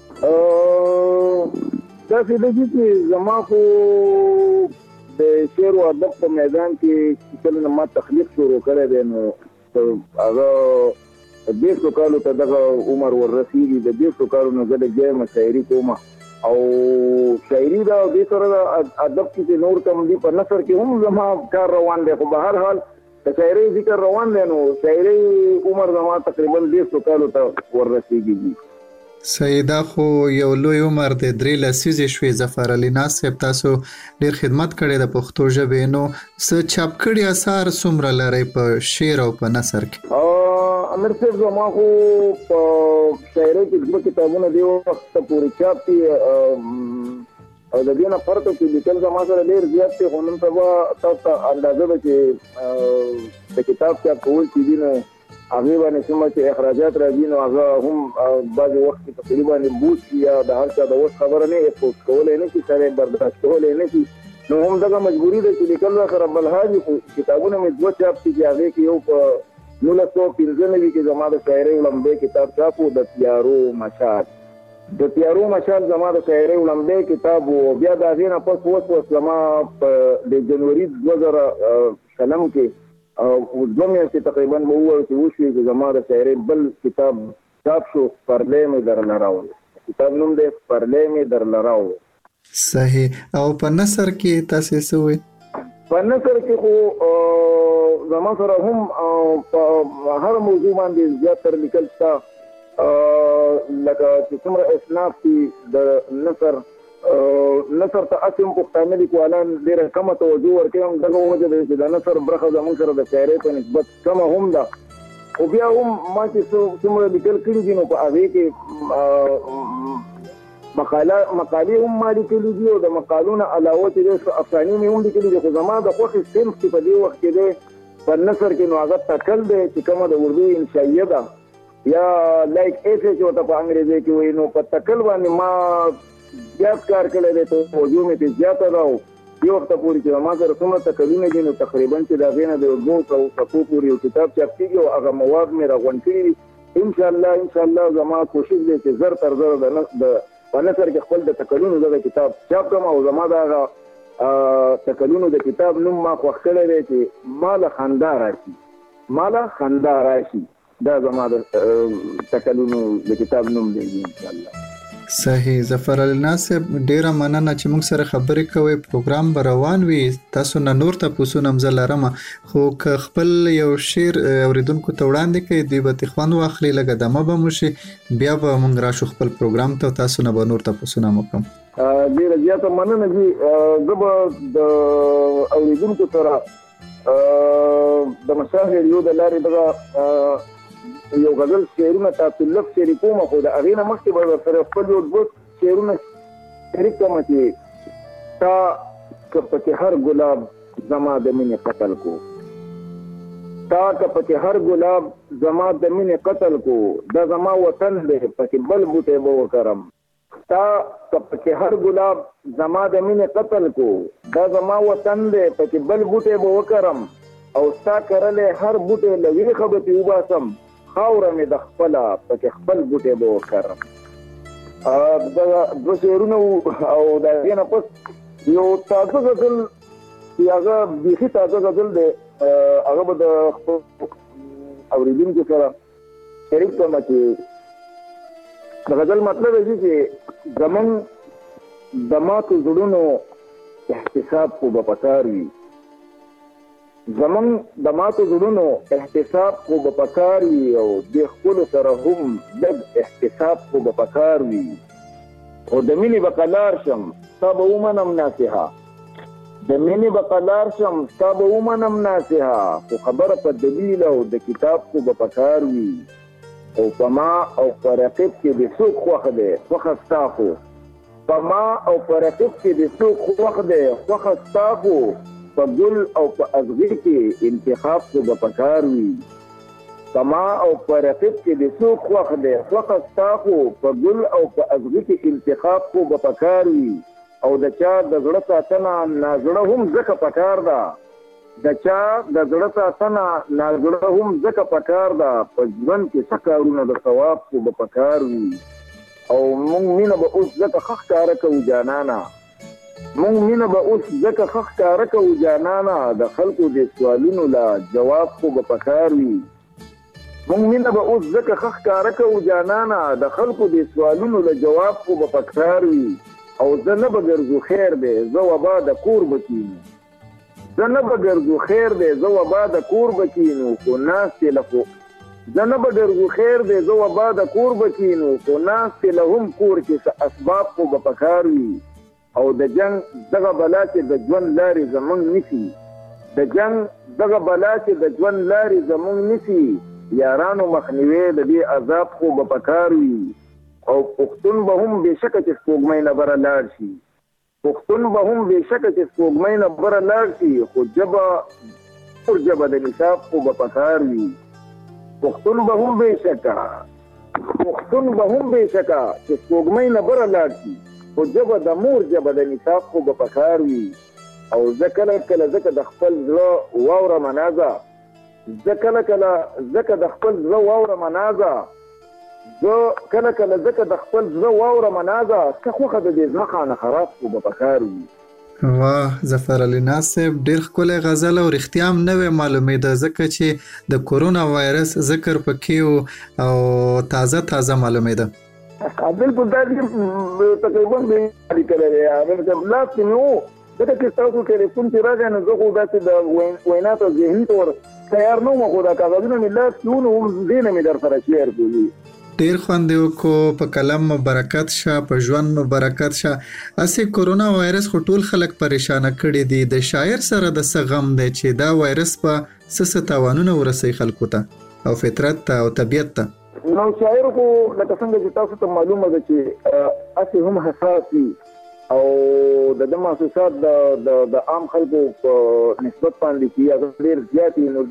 داسې ده چې زما خو د شعر او ادب په میدان کې کله نه ما تخلیق شروع کړی دی نو هغه 200 کالو ته دغه عمر وررسېږي. د 200 کالو نه زه لګیا شاعري کوم او شاعري دا دې سره د ادب کې نور کوم دي په نثر کې هم زما کار روان دی. خو به هر حال د شاعرۍ ذکر روان دی نو شاعرۍ عمر زما تقریبا 200 کالو ته وررسېږي. صحیح. دا خو یو لوی عمر دی. 3 لسیزې شوې ظفر علي ناز صاحب تاسو ډېر خدمت کړی د پښتو ژبې. نو څه چاپ کړي اثار څومره لرئ په شعر او په نثر کې؟ امیر صاحب زما خو په شاعرۍ کې دوه کتابونه دی وخت پورې چاپ دي او د دې نه پرته چې لیکل زما سره ډېر زیات دي خو نن سبا تاسو ته اندازه ده چې د کتاب چاپ کول چې دي نو هغې باندې څومره چې اخراجات راځي نو هغه هم بعضې وخت کې تقریبا بوج یا د هر چا د وس خبره نه افورډ کولی نه شي سړی برداشت کولی نه شي نو هم دغه مجبوري ده چې لیکل راسره بلحاظي خو کتابونه مې دوه چاپ دي چې هغې کې یو په 1995 کې زما د شاعرۍ لمبې کتاب چاپ و د تیارو مشال زما د شاعرۍ لمبې کتاب و بیا د هغې نه پس اوس زما د جنوري 2000 کلم کې دوه میاشتې تقریبا به ووایو چې وشوې چې زما د شاعرۍ بل کتاب چاپ شو سپرلی مې درله راوړ کتاب نوم دی سپرلی مې درله راوړ صحیح او په نثر کې تاسې څه وایي په نثر کې خو زما سره هم په هر موضوع باندې زیاتره لیکل شته لکه چې څومره اصناف دي د نثر ته هسې هم پښتانه لیکوالان ډېره کمه توجه ورکوي هم دغه وجه ده چې د نثر برخه زموږ سره د شاعرۍ په نسبت کمه هم ده خو بیا هم ما چې څومره لیکل کړي دي نو په هغې کې مقالې هم ما لیکلي دي او د مقالو نه علاوه چې دی افسانې مې هم لیکلي دي خو زما د خوښې صنف چې په دې وخت کې دی په نثر کې نو هغه تکل دی چې کومه د اردو انشائیه ده یا لایک ایسے چې ورته په انګریزي کې وایي نو په تکل باندې ما زیات کار کړی دی توجه مې پرې زیاته ده او دې وخته پورې چې ما سره څومره تکلونه دي نو تقریبا چې د هغې نه د 200 صفحو پورې یو کتاب چاپ کېږي او هغه مواد مې راغونډ کړي دي انشاءالله زما کوشش دی چې زر تر زر په نثر کې خپل د تکلونو دغه کتاب چاپ کړم او زما د هغه تکلونو د کتاب نوم ما خوښ کړی دی چې ماله خندا راشي دا زما د تکلونو د کتاب نوم دی انشاءالله صحیح ظفر علي ناصر ډیره مننه چې موږ سره خبرې کوي پروګرام به روان وي تاسو نه نور تاسو نم زلرم خو که خپل یو شعر اوریدونکو ته وړاندې کړئ دوی به خوند واخلي لکه دمه به مو شي بیا به موږ راشو خپل پروګرام ته تاسو نه به نور تاسو نه وکړم ډیره زیاته مننه چې زه به د اوریدونکو سره د مشاهد ریډیو د لارې دغه یو غزل شعرونه تاسو لږ شریکوم خو د هغې نه مخکې به سره خپل یو دوه شعرونه شریک کړم چې تا که پکې هر ګلاب زما د مینې قتل کو تا که پکې هر ګلاب زما د مینې قتل کو دا زما وطن دی پکې بل بوټی به وکرم تا که پکې هر ګلاب زما د مینې قتل کو دا زما وطن دی پکې بل بوټی به وکرم او ستا کرلی هر بوټی له ویښه به ترې وباسم خاوره مې د خپله پکې خپل بوټی به وکرم دغه دوه شعرونه وو او د هغې نه پس یو تازه غزل چې هغه بیخي تازه غزل دی هغه به د خپل اورېدونکو سره شریک کړم چې د غزل مطلب یې چې زموږ د ماتو زړونو احتساب خو به پکار وي زمون د ماتو زړونو احتساب خو به پکار وي او د خپلو سره هم لږ احتساب خو به پکار وي خو د مینې به قلار شم ستا به ومنم ناصحه د مینې به قلار شم ستا به ومنم ناصحه خو خبره په دلیل او د کتاب خو به پکار وي او په ما او په رقیب کې د څوک خوښه دی خوښه ستا خو په ما او په رقیب کې د څوک خوښه دی خوښه ستا خو په ګل او په اغزي کې انتخاب خو به پکار وي په ما او په رقیب کې د څوک خوښه دی خوښه ستا خو په ګل او په اغزي کې انتخاب خو به پکار وي او د چا د زړه ساتنه نازړه هم ځکه پکار ده د چا د زړه ساتنه نازړه هم ځکه پکار ده په ژوند کې څه کارونه د ثواب خو به پکار وي او موږ مینه به اوس ځکه ښه ښکاره کوو جانانه مونږ مینه به اوس ځکه ښه ښکاره کوو جانانه د خلکو د سوالونو لا جواب خو به پکار وي مونږ مینه به اوس ځکه ښه ښکاره کوو جانانه د خلکو د سوالونو لا جواب خو به پکار وي او زه نه به ګرځو خیر دی زه وبا د کور به کینو زه نه به ګرځو خیر دی زه وبا د کور به کینو خو ناستې له خو زه نه به ګرځو خیر دی زه وبا د کور به کینو خو ناستې له هم کور کې څه اسباب خو به پکار وي او د جنگ دغه بلا چې د ژوند لارې زمونږ نیسي د جنگ دغه بلا چې د ژوند لارې زمونږ نیسي یارانو مخنیوي د دې عذاب خو به پکار وي او پښتون به هم بېشکه چې سپوږمۍ نه بره لاړ شي پښتون به هم بېشکه چې سپوږمۍ نه بره لاړ شي خو ژبه د نصاب خو به پکار وي پښتون به هم بېشکه چې سپوږمۍ نه بره لاړ شي خو ژبه د مور ژبه د نصاب خو به پکار وي او زه کله ځکه د خپل زړه واوره منازه زه کله ځکه د خپل زړه واوره منازه که خوښه د دې زړه خانه خراب خو به پکار وي. واه ظفر علي ناز صاحب ډېر ښکلی غزل او رښتیا هم نه وی معلومېده ځکه چې د کورونا وایرس ذکر پکې او تازه معلومېده. بالکل دا تقریبا به کړی دی لاس کې مې و ځکه چې تاسو ټلیفون چې راغی نو زه خو داسې د وینا ته ذهني طور تیار نه وم خو دا کاغذونه مې لاس کې و نو دې نه مې در سره شیر کړي. ډیر خوند وکړو په کلم مبارکت شه په ژوند مبارکت شه. اسې کورونا وایرس خو ټول خلک پریشانه کړي دي د شاعر سره د څه غم دی چې دا وایرس په څه تاوانونه ورسوي خلکو ته او فطرت ته او طبیعت ته. نو شاعر خو لکه څنګه چې تاسو ته معلومه ده چې اسې هم حساس وي او د محسوسات د عام خلکو په نسبت باندې چې هغه ډېر زیات وي نو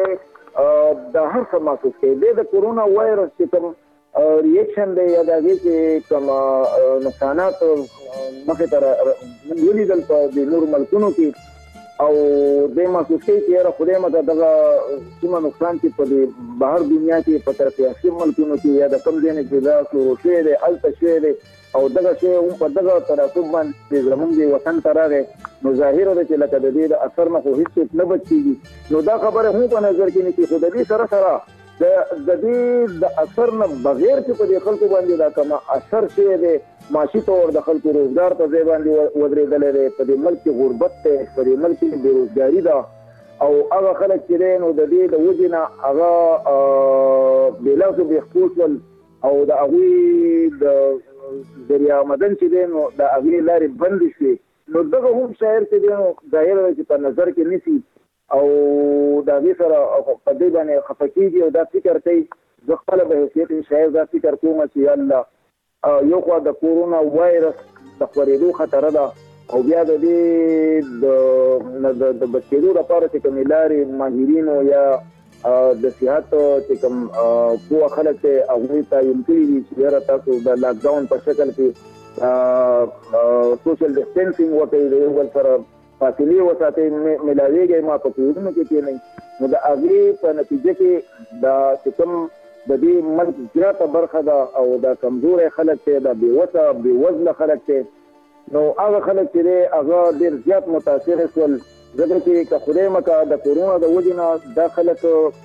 د هر څه محسوس کوي د کورونا وایرس چې کوم ریاکشن دی یا د هغې چې کوم نقصانات مخې ته ولیدل په د نورو ملکونو کې او د محسوس کوي چې یاره خدای مته دغه څومره نقصان چې په د بهر دنیا کې په ترقیافتي ملکونو کې یا د کوم ځای نه چې دا شروع شوی دی هلته شوی دی او دغه شی هم په دغه تناسب باندې زموږ د وطن ته راغی نو ظاهره ده چې لکه د دې د اثر نه خو هېڅ نه بچ کېږي نو دا خبره هم په نظر کې نیسي خو د دې سره د دې د اثر نه بغیر چې په دې خلکو باندې دا کومه اثر شوی دی معاشي طور د خلکو روزګار په ځای باندې ودرېدلی دی په دې ملک کې غربت دی په دې ملک کې بېروزګاري ده او هغه خلک چې دی نو د دې د وجې نه هغه بې لاسو بې خپو شول او د هغوی د دریا مدن چې دی نو د هغې لارې بندې شوې نو دغه هم شاعر چې دی نو ظاهره ده چې په نظر کې نیسي او د هغې سره په دې باندې خفه کېږي او دا فکر کوي زه خپله به حیثیت شاعر دا فکر کوم چې الله یو خوا د کورونا وایرس د خپرېدو خطره ده او بیا د دې د بچ کېدو لپاره چې کومې لارې ماهرینو یا د صحت چې کوم پوه خلک دی هغوی تعین کړي دي چې یاره تاسو د لاکډاون په شکل کې سوشل ډسټنسینګ وکړئ د یو بل سره فاصلې وساتئ ملاویږئ ما په کورونو کې کښېنئ نو د هغې په نتیجه کې دا چې کوم د دې ملک زیاته برخه ده او دا کمزوری خلک دی دا بېوسه بېوزله خلک دی نو هغه خلک چې دی هغه ډېر زیات متاثره شول ځکه چې که خدای مکه د کورونا د وجې نه دا خلک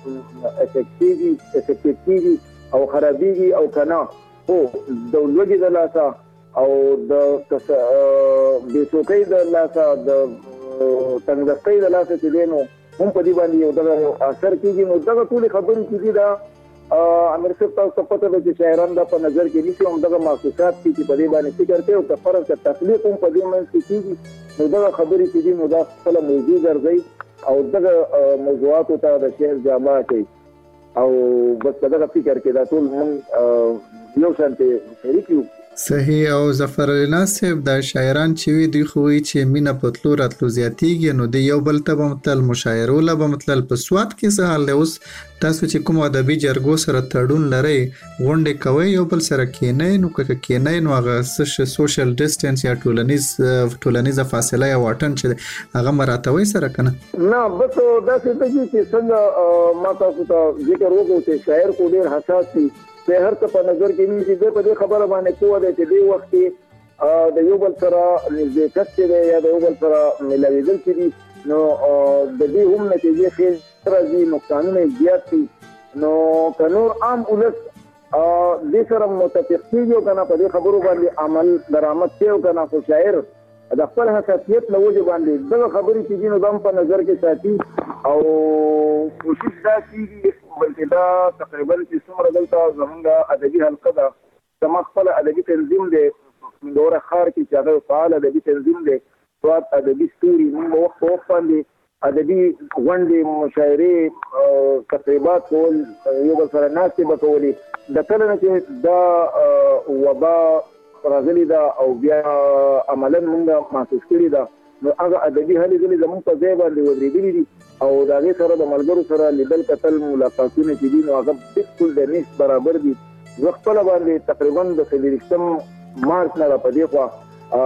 افیکټ کېږي او خرابېږي او که نه خو د لوږې د لاسه او د بېسوکۍ د لاسه د تنګدستۍ د لاسه چې دی نو هم په دې باندې یو دغه اثر کېږي نو دغه ټولې خبرې چې دي دا امیر صاحب تاسو ته پته ده چې شاعران دا په نظر کې نیسي هم دغه محسوسات دي چې په دې باندې فکر کوي او که فرض که تخلیق هم په دې منځ کې کېږي نو دغه خبرې چې دي نو دا خپله موضوع ګرځوي او دغه موضوعاتو ته د شعر جامه کوي او بس په دغه فکر کې دا ټول موږ یو شانتې شریک یو. صحیح او ظفر علي ناز صاحب دا شاعران چې وي دوی خو وایي چې مینه په تلو راتلو زیاتېږي نو د یو بل ته به متل مشاعرو له به متلل په سوات کې څه حال دی اوس تاسو چې کوم ادبي جرګو سره تړون لرئ غونډې کوئ یو بل سره کښېنئ نو که کښېنئ نو هغه سوشل ډسټنس یا ټولنیزه فاصله یا واټن چې دی هغه مراعاتوئ سره که نه؟ نه بس داسې ته چې څنګه ما تاسو ته ذکر وکړو چې شاعر خو ډېر حساس وي د هر څه په نظر کې نیسي دی په دې خبره باندې پوه دی چې دې وخت کې د یو بل سره نږدېکت چې دی یا د یو بل سره ملاوېدل چې دي نو د دې هم نتیجې ښې راځي نقصانونه یې زیات دي نو که نور عام ولس دې سره متفق کېږي او که نه په دې خبرو باندې عمل درآمد کوي او که نه خو شاعر د خپل حساسیت له وجې باندې دغه خبرې چې دي نو دا هم په نظر کې ساتي او کوشش دا کېږي بلکې دا تقریبا چې څومره دلته زمونږ ادبي حلقه ده زما خپل ادبي تنظیم دی دوره ښار کې چې هغه فعال ادبي تنظیم دی سوات ادبي ستوري موږ به وخت په وخت باندې ادبي غونډې مشاعرې تقریبات کول یو بل سره ناستې به کولې د کله نه چې دا وبا راغلي ده او بیا عملاً موږ محسوس کړي ده نو هغه ادبي هلې ځلې زموږ په ځای باندې ودرېدلي دي او د هغې سره د ملګرو سره لیدل کتل ملاقاتونه چې دي نو هغه بالکل د نیست برابر دي زه خپله باندې تقریبا د 30 مارچ نه را په دې خوا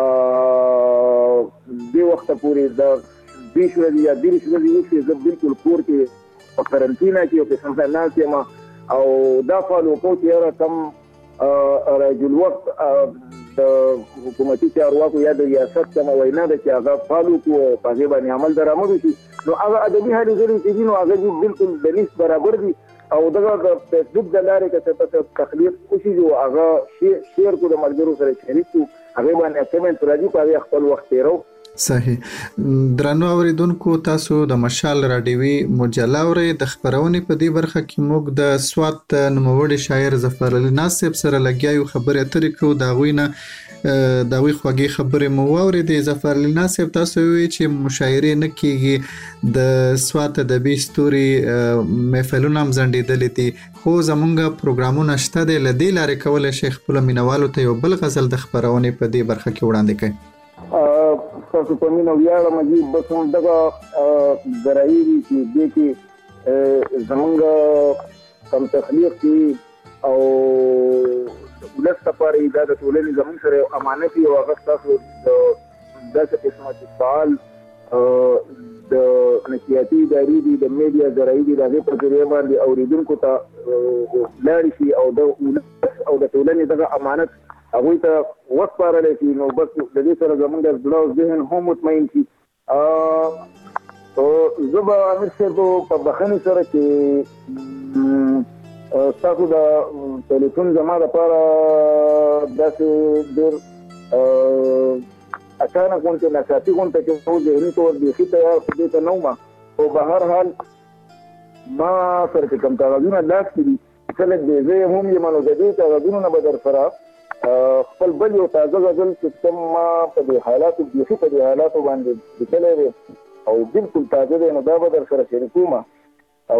دې وخته پورې د 20 ورځې یا 30 ورځې وروسته زه بالکل کور کې په قرنطینه کې او قسم ته ناست یم او دا فالو کوو چې یاره کم رجل وقت د حکومتي چارواکو یا د ریاست کومه وینا ده چې هغه فالو کړو او په هغې باندې عمل درآمد وشي نو هغه ادبي هلې ځلې چې دي نو هغه بالکل د نیست برابر دي او دغه د فیسبوک د لارې که څه په تخلیق وشي چې هغه شیر کړو د ملګرو سره شریک کړو هغې باندې کمنټ راځي په هغې خپل وخت تېرو صحیح درنو اوریدونکو تاسو د مشال راډیوي مجله اورئ د خپرونې په دې برخه کې موږ د سوات نوموړي شاعر ظفر علي ناز صاحب سره لګیا یو خبرې اترې کوو د هغوی نه د هغوی خوږې خبرې مو واورېدې ظفر علي ناز صاحب تاسو ووایئ چې مشاعرې نه کېږي د سوات ادبي ستوري محفلونه هم ځنډېدلي دي خو زموږ پروګرامونه شته دی له دې لارې کولی شئ خپلو مینوالو ته یو بل غزل د خپرونې په دې برخه کې وړاندې کړئ تاسو په مینه ویاړم چې بس هم دغه ذرایع دي چې دې کې زموږ کم تخلیق کې او ولس لپاره دا د ټولنې زموږ سره یو امانت وي او هغه ستاسو د داسې قسمه چې فعال د نشریاتي ادارې دي د میډیا ذرایع دي د هغې په ذریعه باندې اورېدونکو ته لاړې شي او د ولس او د ټولنې دغه امانت هغوی ته وسپارلی شي نو بس د دې سره زموږ زړه او ذهن هم مطمئن شي زه به امیر صاحب په بخښنې سره چې ستاسو د ټلیفون زما دپاره داسې ډېر اچانک غونډې ناڅاپي غونډه چې زه ذهني طور بیخي تیار خو دې ته نه وم خو به هر حال ما سره چې کوم کاغذونه لاس کې دي کله بې ځایه هم یم نو د دې کاغذونو نه به در سره خپل بل یو تازه غزل چې کوم ما په دې حالاتو بیخي په دې حالاتو باندې لیکلی دی او بالکل تازه دی نو دا به در سره شریکوم او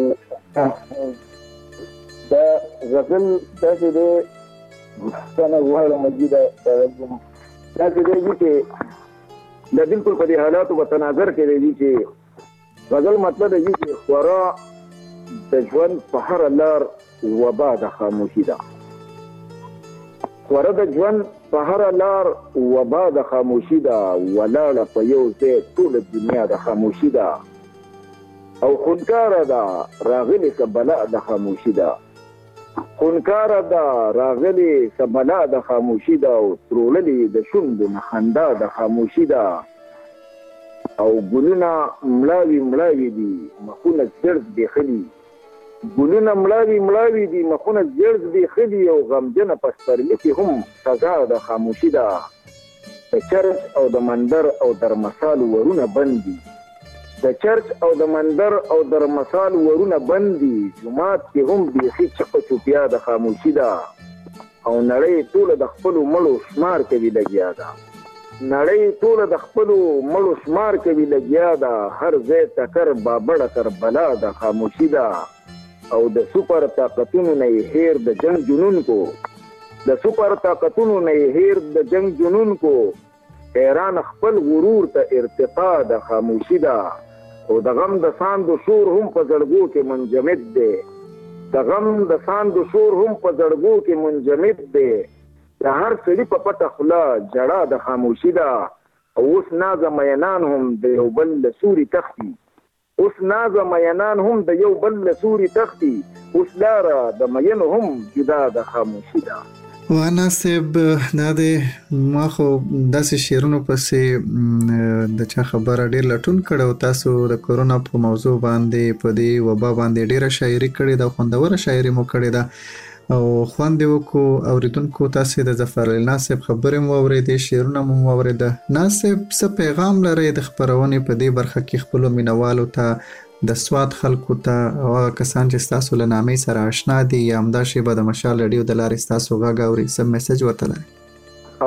دا غزل داسې دی څنګه غواړم مجیده داسې دی چې دا بالکل په دې حالاتو به تناظر کوي دي چې غزل مطلب دی چې خورا د ژوند په هره لار وبا د خاموشي ده خوره د ژوند په هره لار وبا د خاموشي ده ولاړه په یو ځای ټوله دنیا د خاموشي ده او خونکاره ده راغلې که بلا د خاموشي ده خونکاره ده راغلې که بلا د خاموشي ده او تروللې د شونډو نه خندا د خاموشي ده او ګلونه مړاوي مړاوي دي مخونه زړ زبېښلي ګلونه مړاوي دي مخونه زړ زبېښلي او غمجنه په سپرلي کې هم سزا د خاموشي ده د چرچ او د مندر او درمسال ورونه بند دي د چرچ او د مندر او درمسال ورونه بند دي جومات کې هم بیخي چپه چوپیا د خاموشي ده او نړۍ ټوله د خپلو مړو شمار کوي لګیا ده نړۍ ټوله د خپلو مړو شمار کوي لګیا ده هر ځای ټکر بابړه کربلا د خاموشي ده او د سپر طاقتونو نه یې هیر د جنگ جنون کو د سپر طاقتونو نه یې هیر د جنگ جنون کو حیران خپل غرور ته ارتقا د خاموشي ده او د غم د ساندو شور هم په زړګو کې منجمد دی د غم د ساندو شور هم په زړګو کې منجمد دی د هر سړي په پټه خوله جړه د خاموشي ده او اوس نازه مینان هم د یو بل له سوري تښتي اوس نازه مینان هم د یو بل له سوري تښتي اوس لاره د مینو هم جدا د خاموشي ده وانا صاحب دا دی ما خو داسې شعرونو پسې د چا خبره ډېر لټون کړی او تاسو د کرونا په موضوع باندې په دې وبا باندې ډېره شاعري کړې ده خوندوره شاعري مو کړې ده او خوند یې وکړو اورېدونکو تاسې د ظفر علي ناز صاحب خبرې مو واورېدې شعرونه مو واورېده ناز صاحب څه پیغام لرئ د خپرونې په دې برخه کې خپلو مینوالو ته د سوات خلکو ته او هغه کسان چې ستاسو له نامې سره آشنا دي یا همدا شیبه د مشال راډیو د لارې ستاسو غږ اوري څه میسج ورته لرئ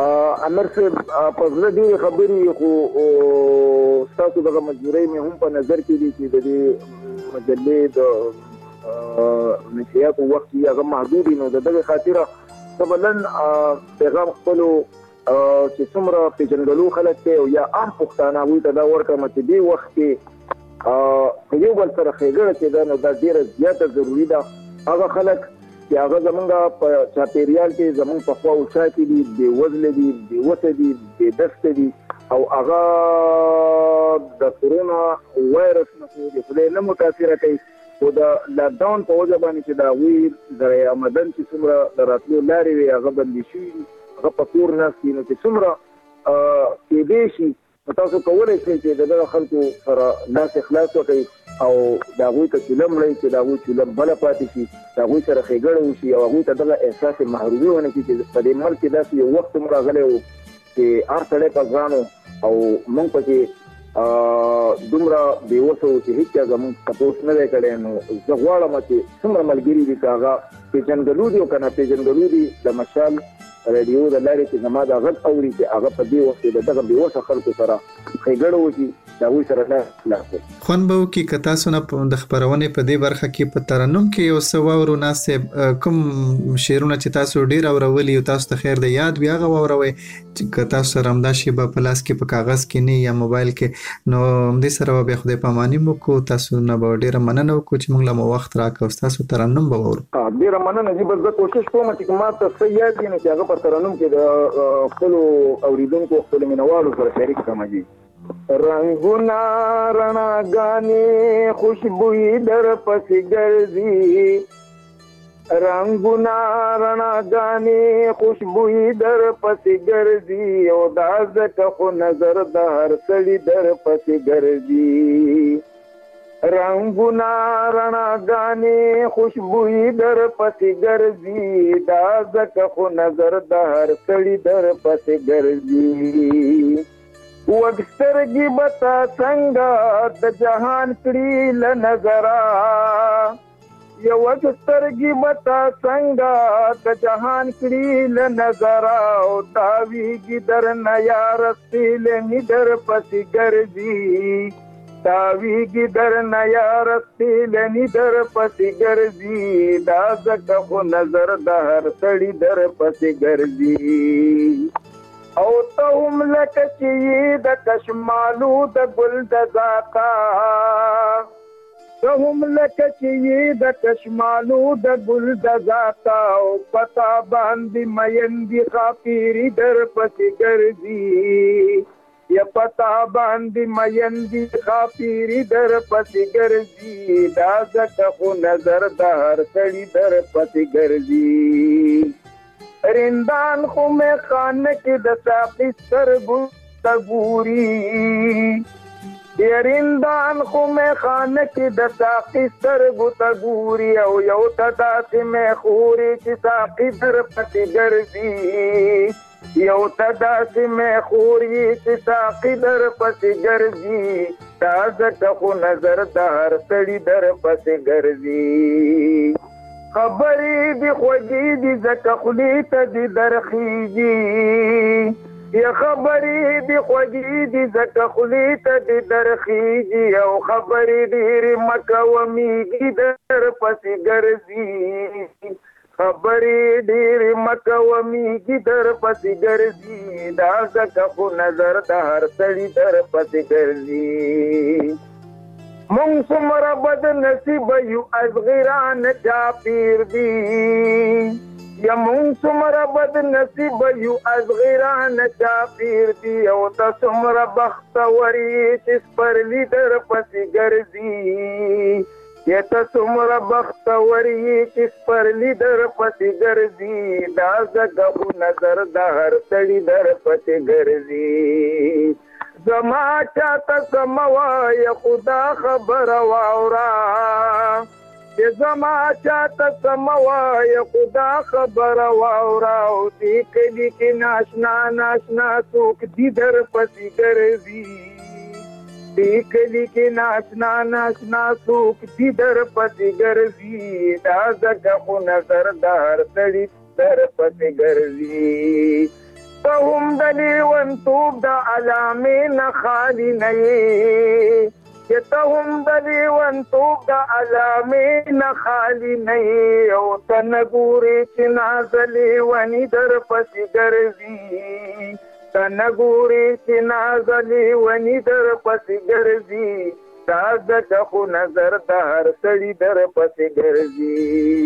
امر صاحب په زړه دې خبرې خو تاسو دغه مجبورۍ مې هم په نظر کې دي چې د دې مجلې د نشریاتو وخت یې هغه محدود نو دغه خاطره قبلن پیغام خپل چې څومره پیژندلو خلک ته یا عام پښتانه وي ته دا ورکړم چې دې وخت کې یو بل سره خېګړه چې دا نو دا ډیره زیاته ضروری ده. هغه خلک چې هغه زمونږ په چاپیریال کې زمونږ په خوا او شا کې دي بې وزله دي بې وسه دي بې دسته دي او هغه د کورونا وایرس نه د خدای نه متاثره کوي او د لاکډاون په وجه باندې چې دا وی د آمدن چې څومره د راتلو لارې وي هغه بندې شوي هغه په کور ناست دي نو چې څومره کېدای شي تاسو کولی شئ چې د دغه خلکو سره لاس اخلاص وکړئ او د هغوی ته چولم لرئ چې د هغوی چولم بله پاتې شي د هغوی سره ښېګړه وشي او هغوی ته دغه احساس محرومي ونه کړي چې په دې ملک کې داسې یو وخت هم راغلی و چې هر سړی په ځان او موږ پکې دومره بېوسه وو چې هېڅ چا زموږ تپوس نه دی کړی نو زه غواړم چې څومره ملګري دي که هغه پېژندګلو دي او که نه پېژندګلو دي د مشال رادیو د لارې چې زما دا غږ اوري چې هغه په دې وخت کې د دغه بېوسه خلکو سره ښېګړه وکړي د هغوی سره لاس خلاص کړي. خوند به وکړي که تاسو نه د خپرونې په دې برخه کې په ترنم کې یو څه واورو ناصب کوم شعرونه چې تاسو ډېر اورولي او تاسو ته خیر د یاد وي هغه واوروئ چې که تاسو سره همدا شیبه په لاس کې په کاغذ کې نه یا موبایل کې نو همدې سره به بیا خدای پاماني وکړو. تاسو نه به ډېره مننه وکړو چې موږ له مو وخت راکړو او ستاسو ترنم به واورو. ډېره مننه جی بس زه کوشش کوم چې ما ته څه یاد وي نو چې هغه په ترنم کې د خپلو اورېدونکو خپلو مینوالو سره شریک کړم جی. رنگونه رڼاګانې خوشبويي در پسې ګرځي رنگونه رڼاګانې خوشبويي در پسې ګرځي او دا ځکه خو نظر د هر سړي در پسې ګرځي رنگونه رڼاګانې خوشبويي در پسې ګرځي دا ځکه خو نظر د هر سړي در پسې ګرځي وګسترګي بتا څنګه د جهان کړي ل نظرا یو وګسترګي بتا څنګه د جهان کړي ل نظرا او تاویږي در نیا رسیل می در پسې ګرځي تاویږي در نیا رسیل می در پسې ګرځي دا ځکه خو نظر د هر سړي در پسې ګرځي او ته هم لکه چې د کشمالو د ګل د ذاتا ته هم لکه چې د کشمالو د ګل د ذاتا او پتا باندې مېندې خاطري در پسې ګرځي یا پتا باندې مېندې خاطري در پسې ګرځي دا ځکه خو نظر د هر سړي در پسې ګرځي رندان خو مې خان کې د ساقي سترګو ته ګوري رندان خو مې خان کې د ساقي سترګو ته ګوري او یو ته داسې مې خوري چې ساقي در پسې ګرځي یو ته داسې مې خوري چې ساقي در پسې ګرځي دا ځکه خو نظر د هر سړي در پسې ګرځي خبرې دی خوږې دي ځکه خولې ته دي درخیږي یا خبرې دی خوږې دي ځکه خولې ته دي درخیږي او خبرې ډېرې مه کوه میږي در پسې ګرځي خبرې ډېرې مه کوه میږي در پسې ګرځي دا ځکه خو نظر د هر سړي در پسې ګرځي مونږ څومره بد نصیبه یو ازغران چا پیر دي یا مونږ څومره بد نصیبه یو ازغران چا پیر دي او ته څومره بختور یې چې سپرلي در پسې ګرځي یا ته څومره بختور یې چې سپرلي در پسې ګرځي دا ځکه خو نظر د هر سړي در پسې ګرځي زما چاته سموای خدا خبر واورا زما چاته سموای خدا خبر واورا او دې کلی کې ناشنا ناشنا څوک دي در پسې ګرځي دې کلی کې ناشنا ناشنا څوک دي در پسې ګرځي دا ځکه خو نظر د هر سړي در پسې ګرځي ته هم د لیونتوب د علامې نه خالي نه یې چې ته هم د لیونتوب د علامې نه خالي نه یې او ته نه ګورې چې نازه لیوني در پسې ګرځي ته نه ګورې چې نازه لیوني در پسې ګرځي دا ځکه خو نظر د هر سړي در پسې ګرځي.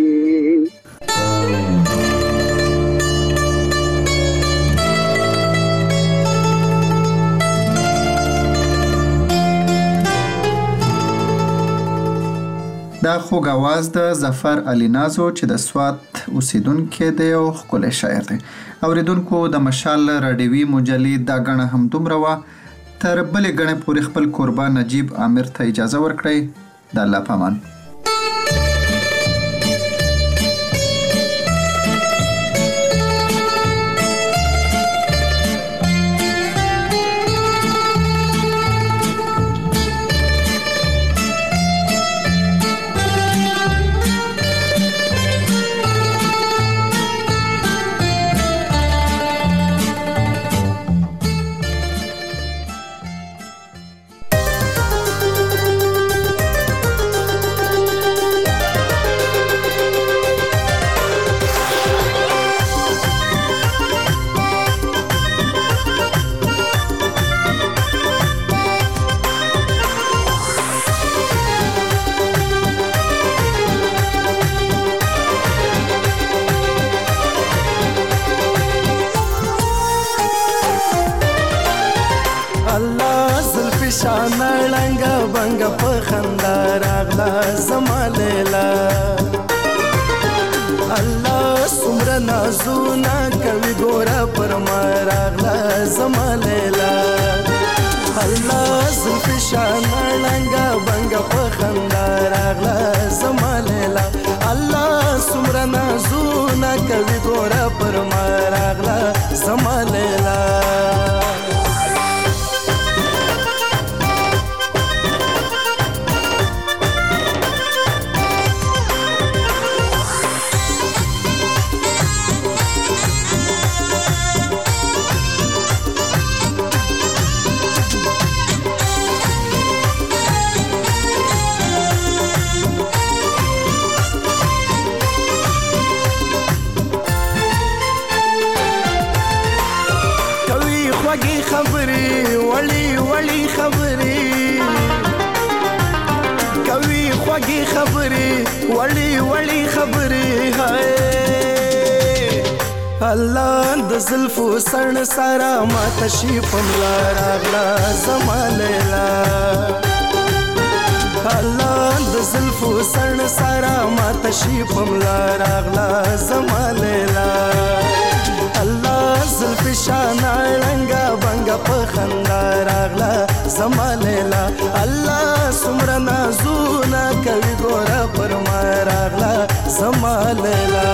دا خوږ आवाज د ظفر علي نازو چې د سوات اوسیدونکو دی او ښکلی شاعر دی. اوریدونکو د مشال راډیوي مجلې دا غڼه هم دومره وه. تر بلې غڼې پورې خپل کوربه نجیب عامر ته اجازه ورکړئ. د الله په امان. الله د زلفو سن سارا ما تشریف ملا راغلا زمالیلا الله د زلفو سن سارا ما تشریف ملا راغلا زمالیلا الله زلف شان رنگا بنگا پخندا راغلا زمالیلا الله سمر نازونا کوي ګورا پر ما راغلا زمالیلا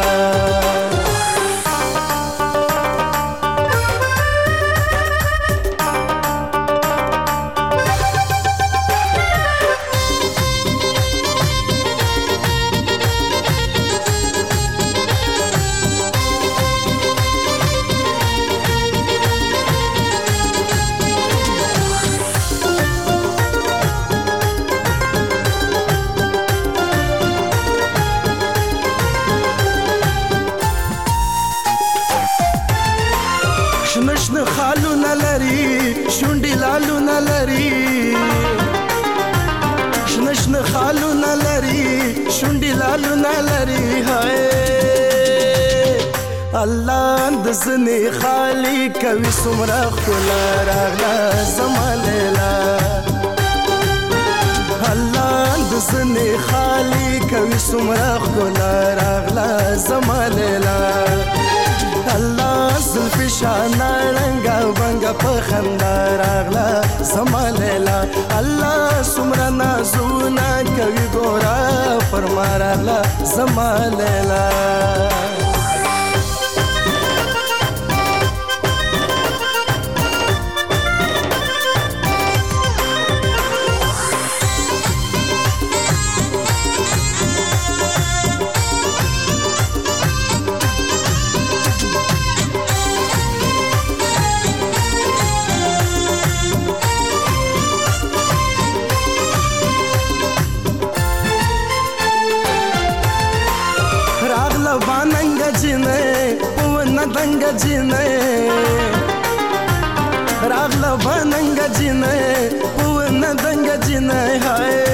الله د زنی خالی کوي سمرا خلا راغلا زمالیلا الله د زنی خالی کوي سمرا خلا راغلا زمالیلا الله زلف شان رنگا بنگا پخندا راغلا زمالیلا الله سمرا نازونا کوي ګورا فرما راغلا زمالیلا बानंग जिने पवन दंग जिने रागला बानंग जिने पवन दंग जिने हाय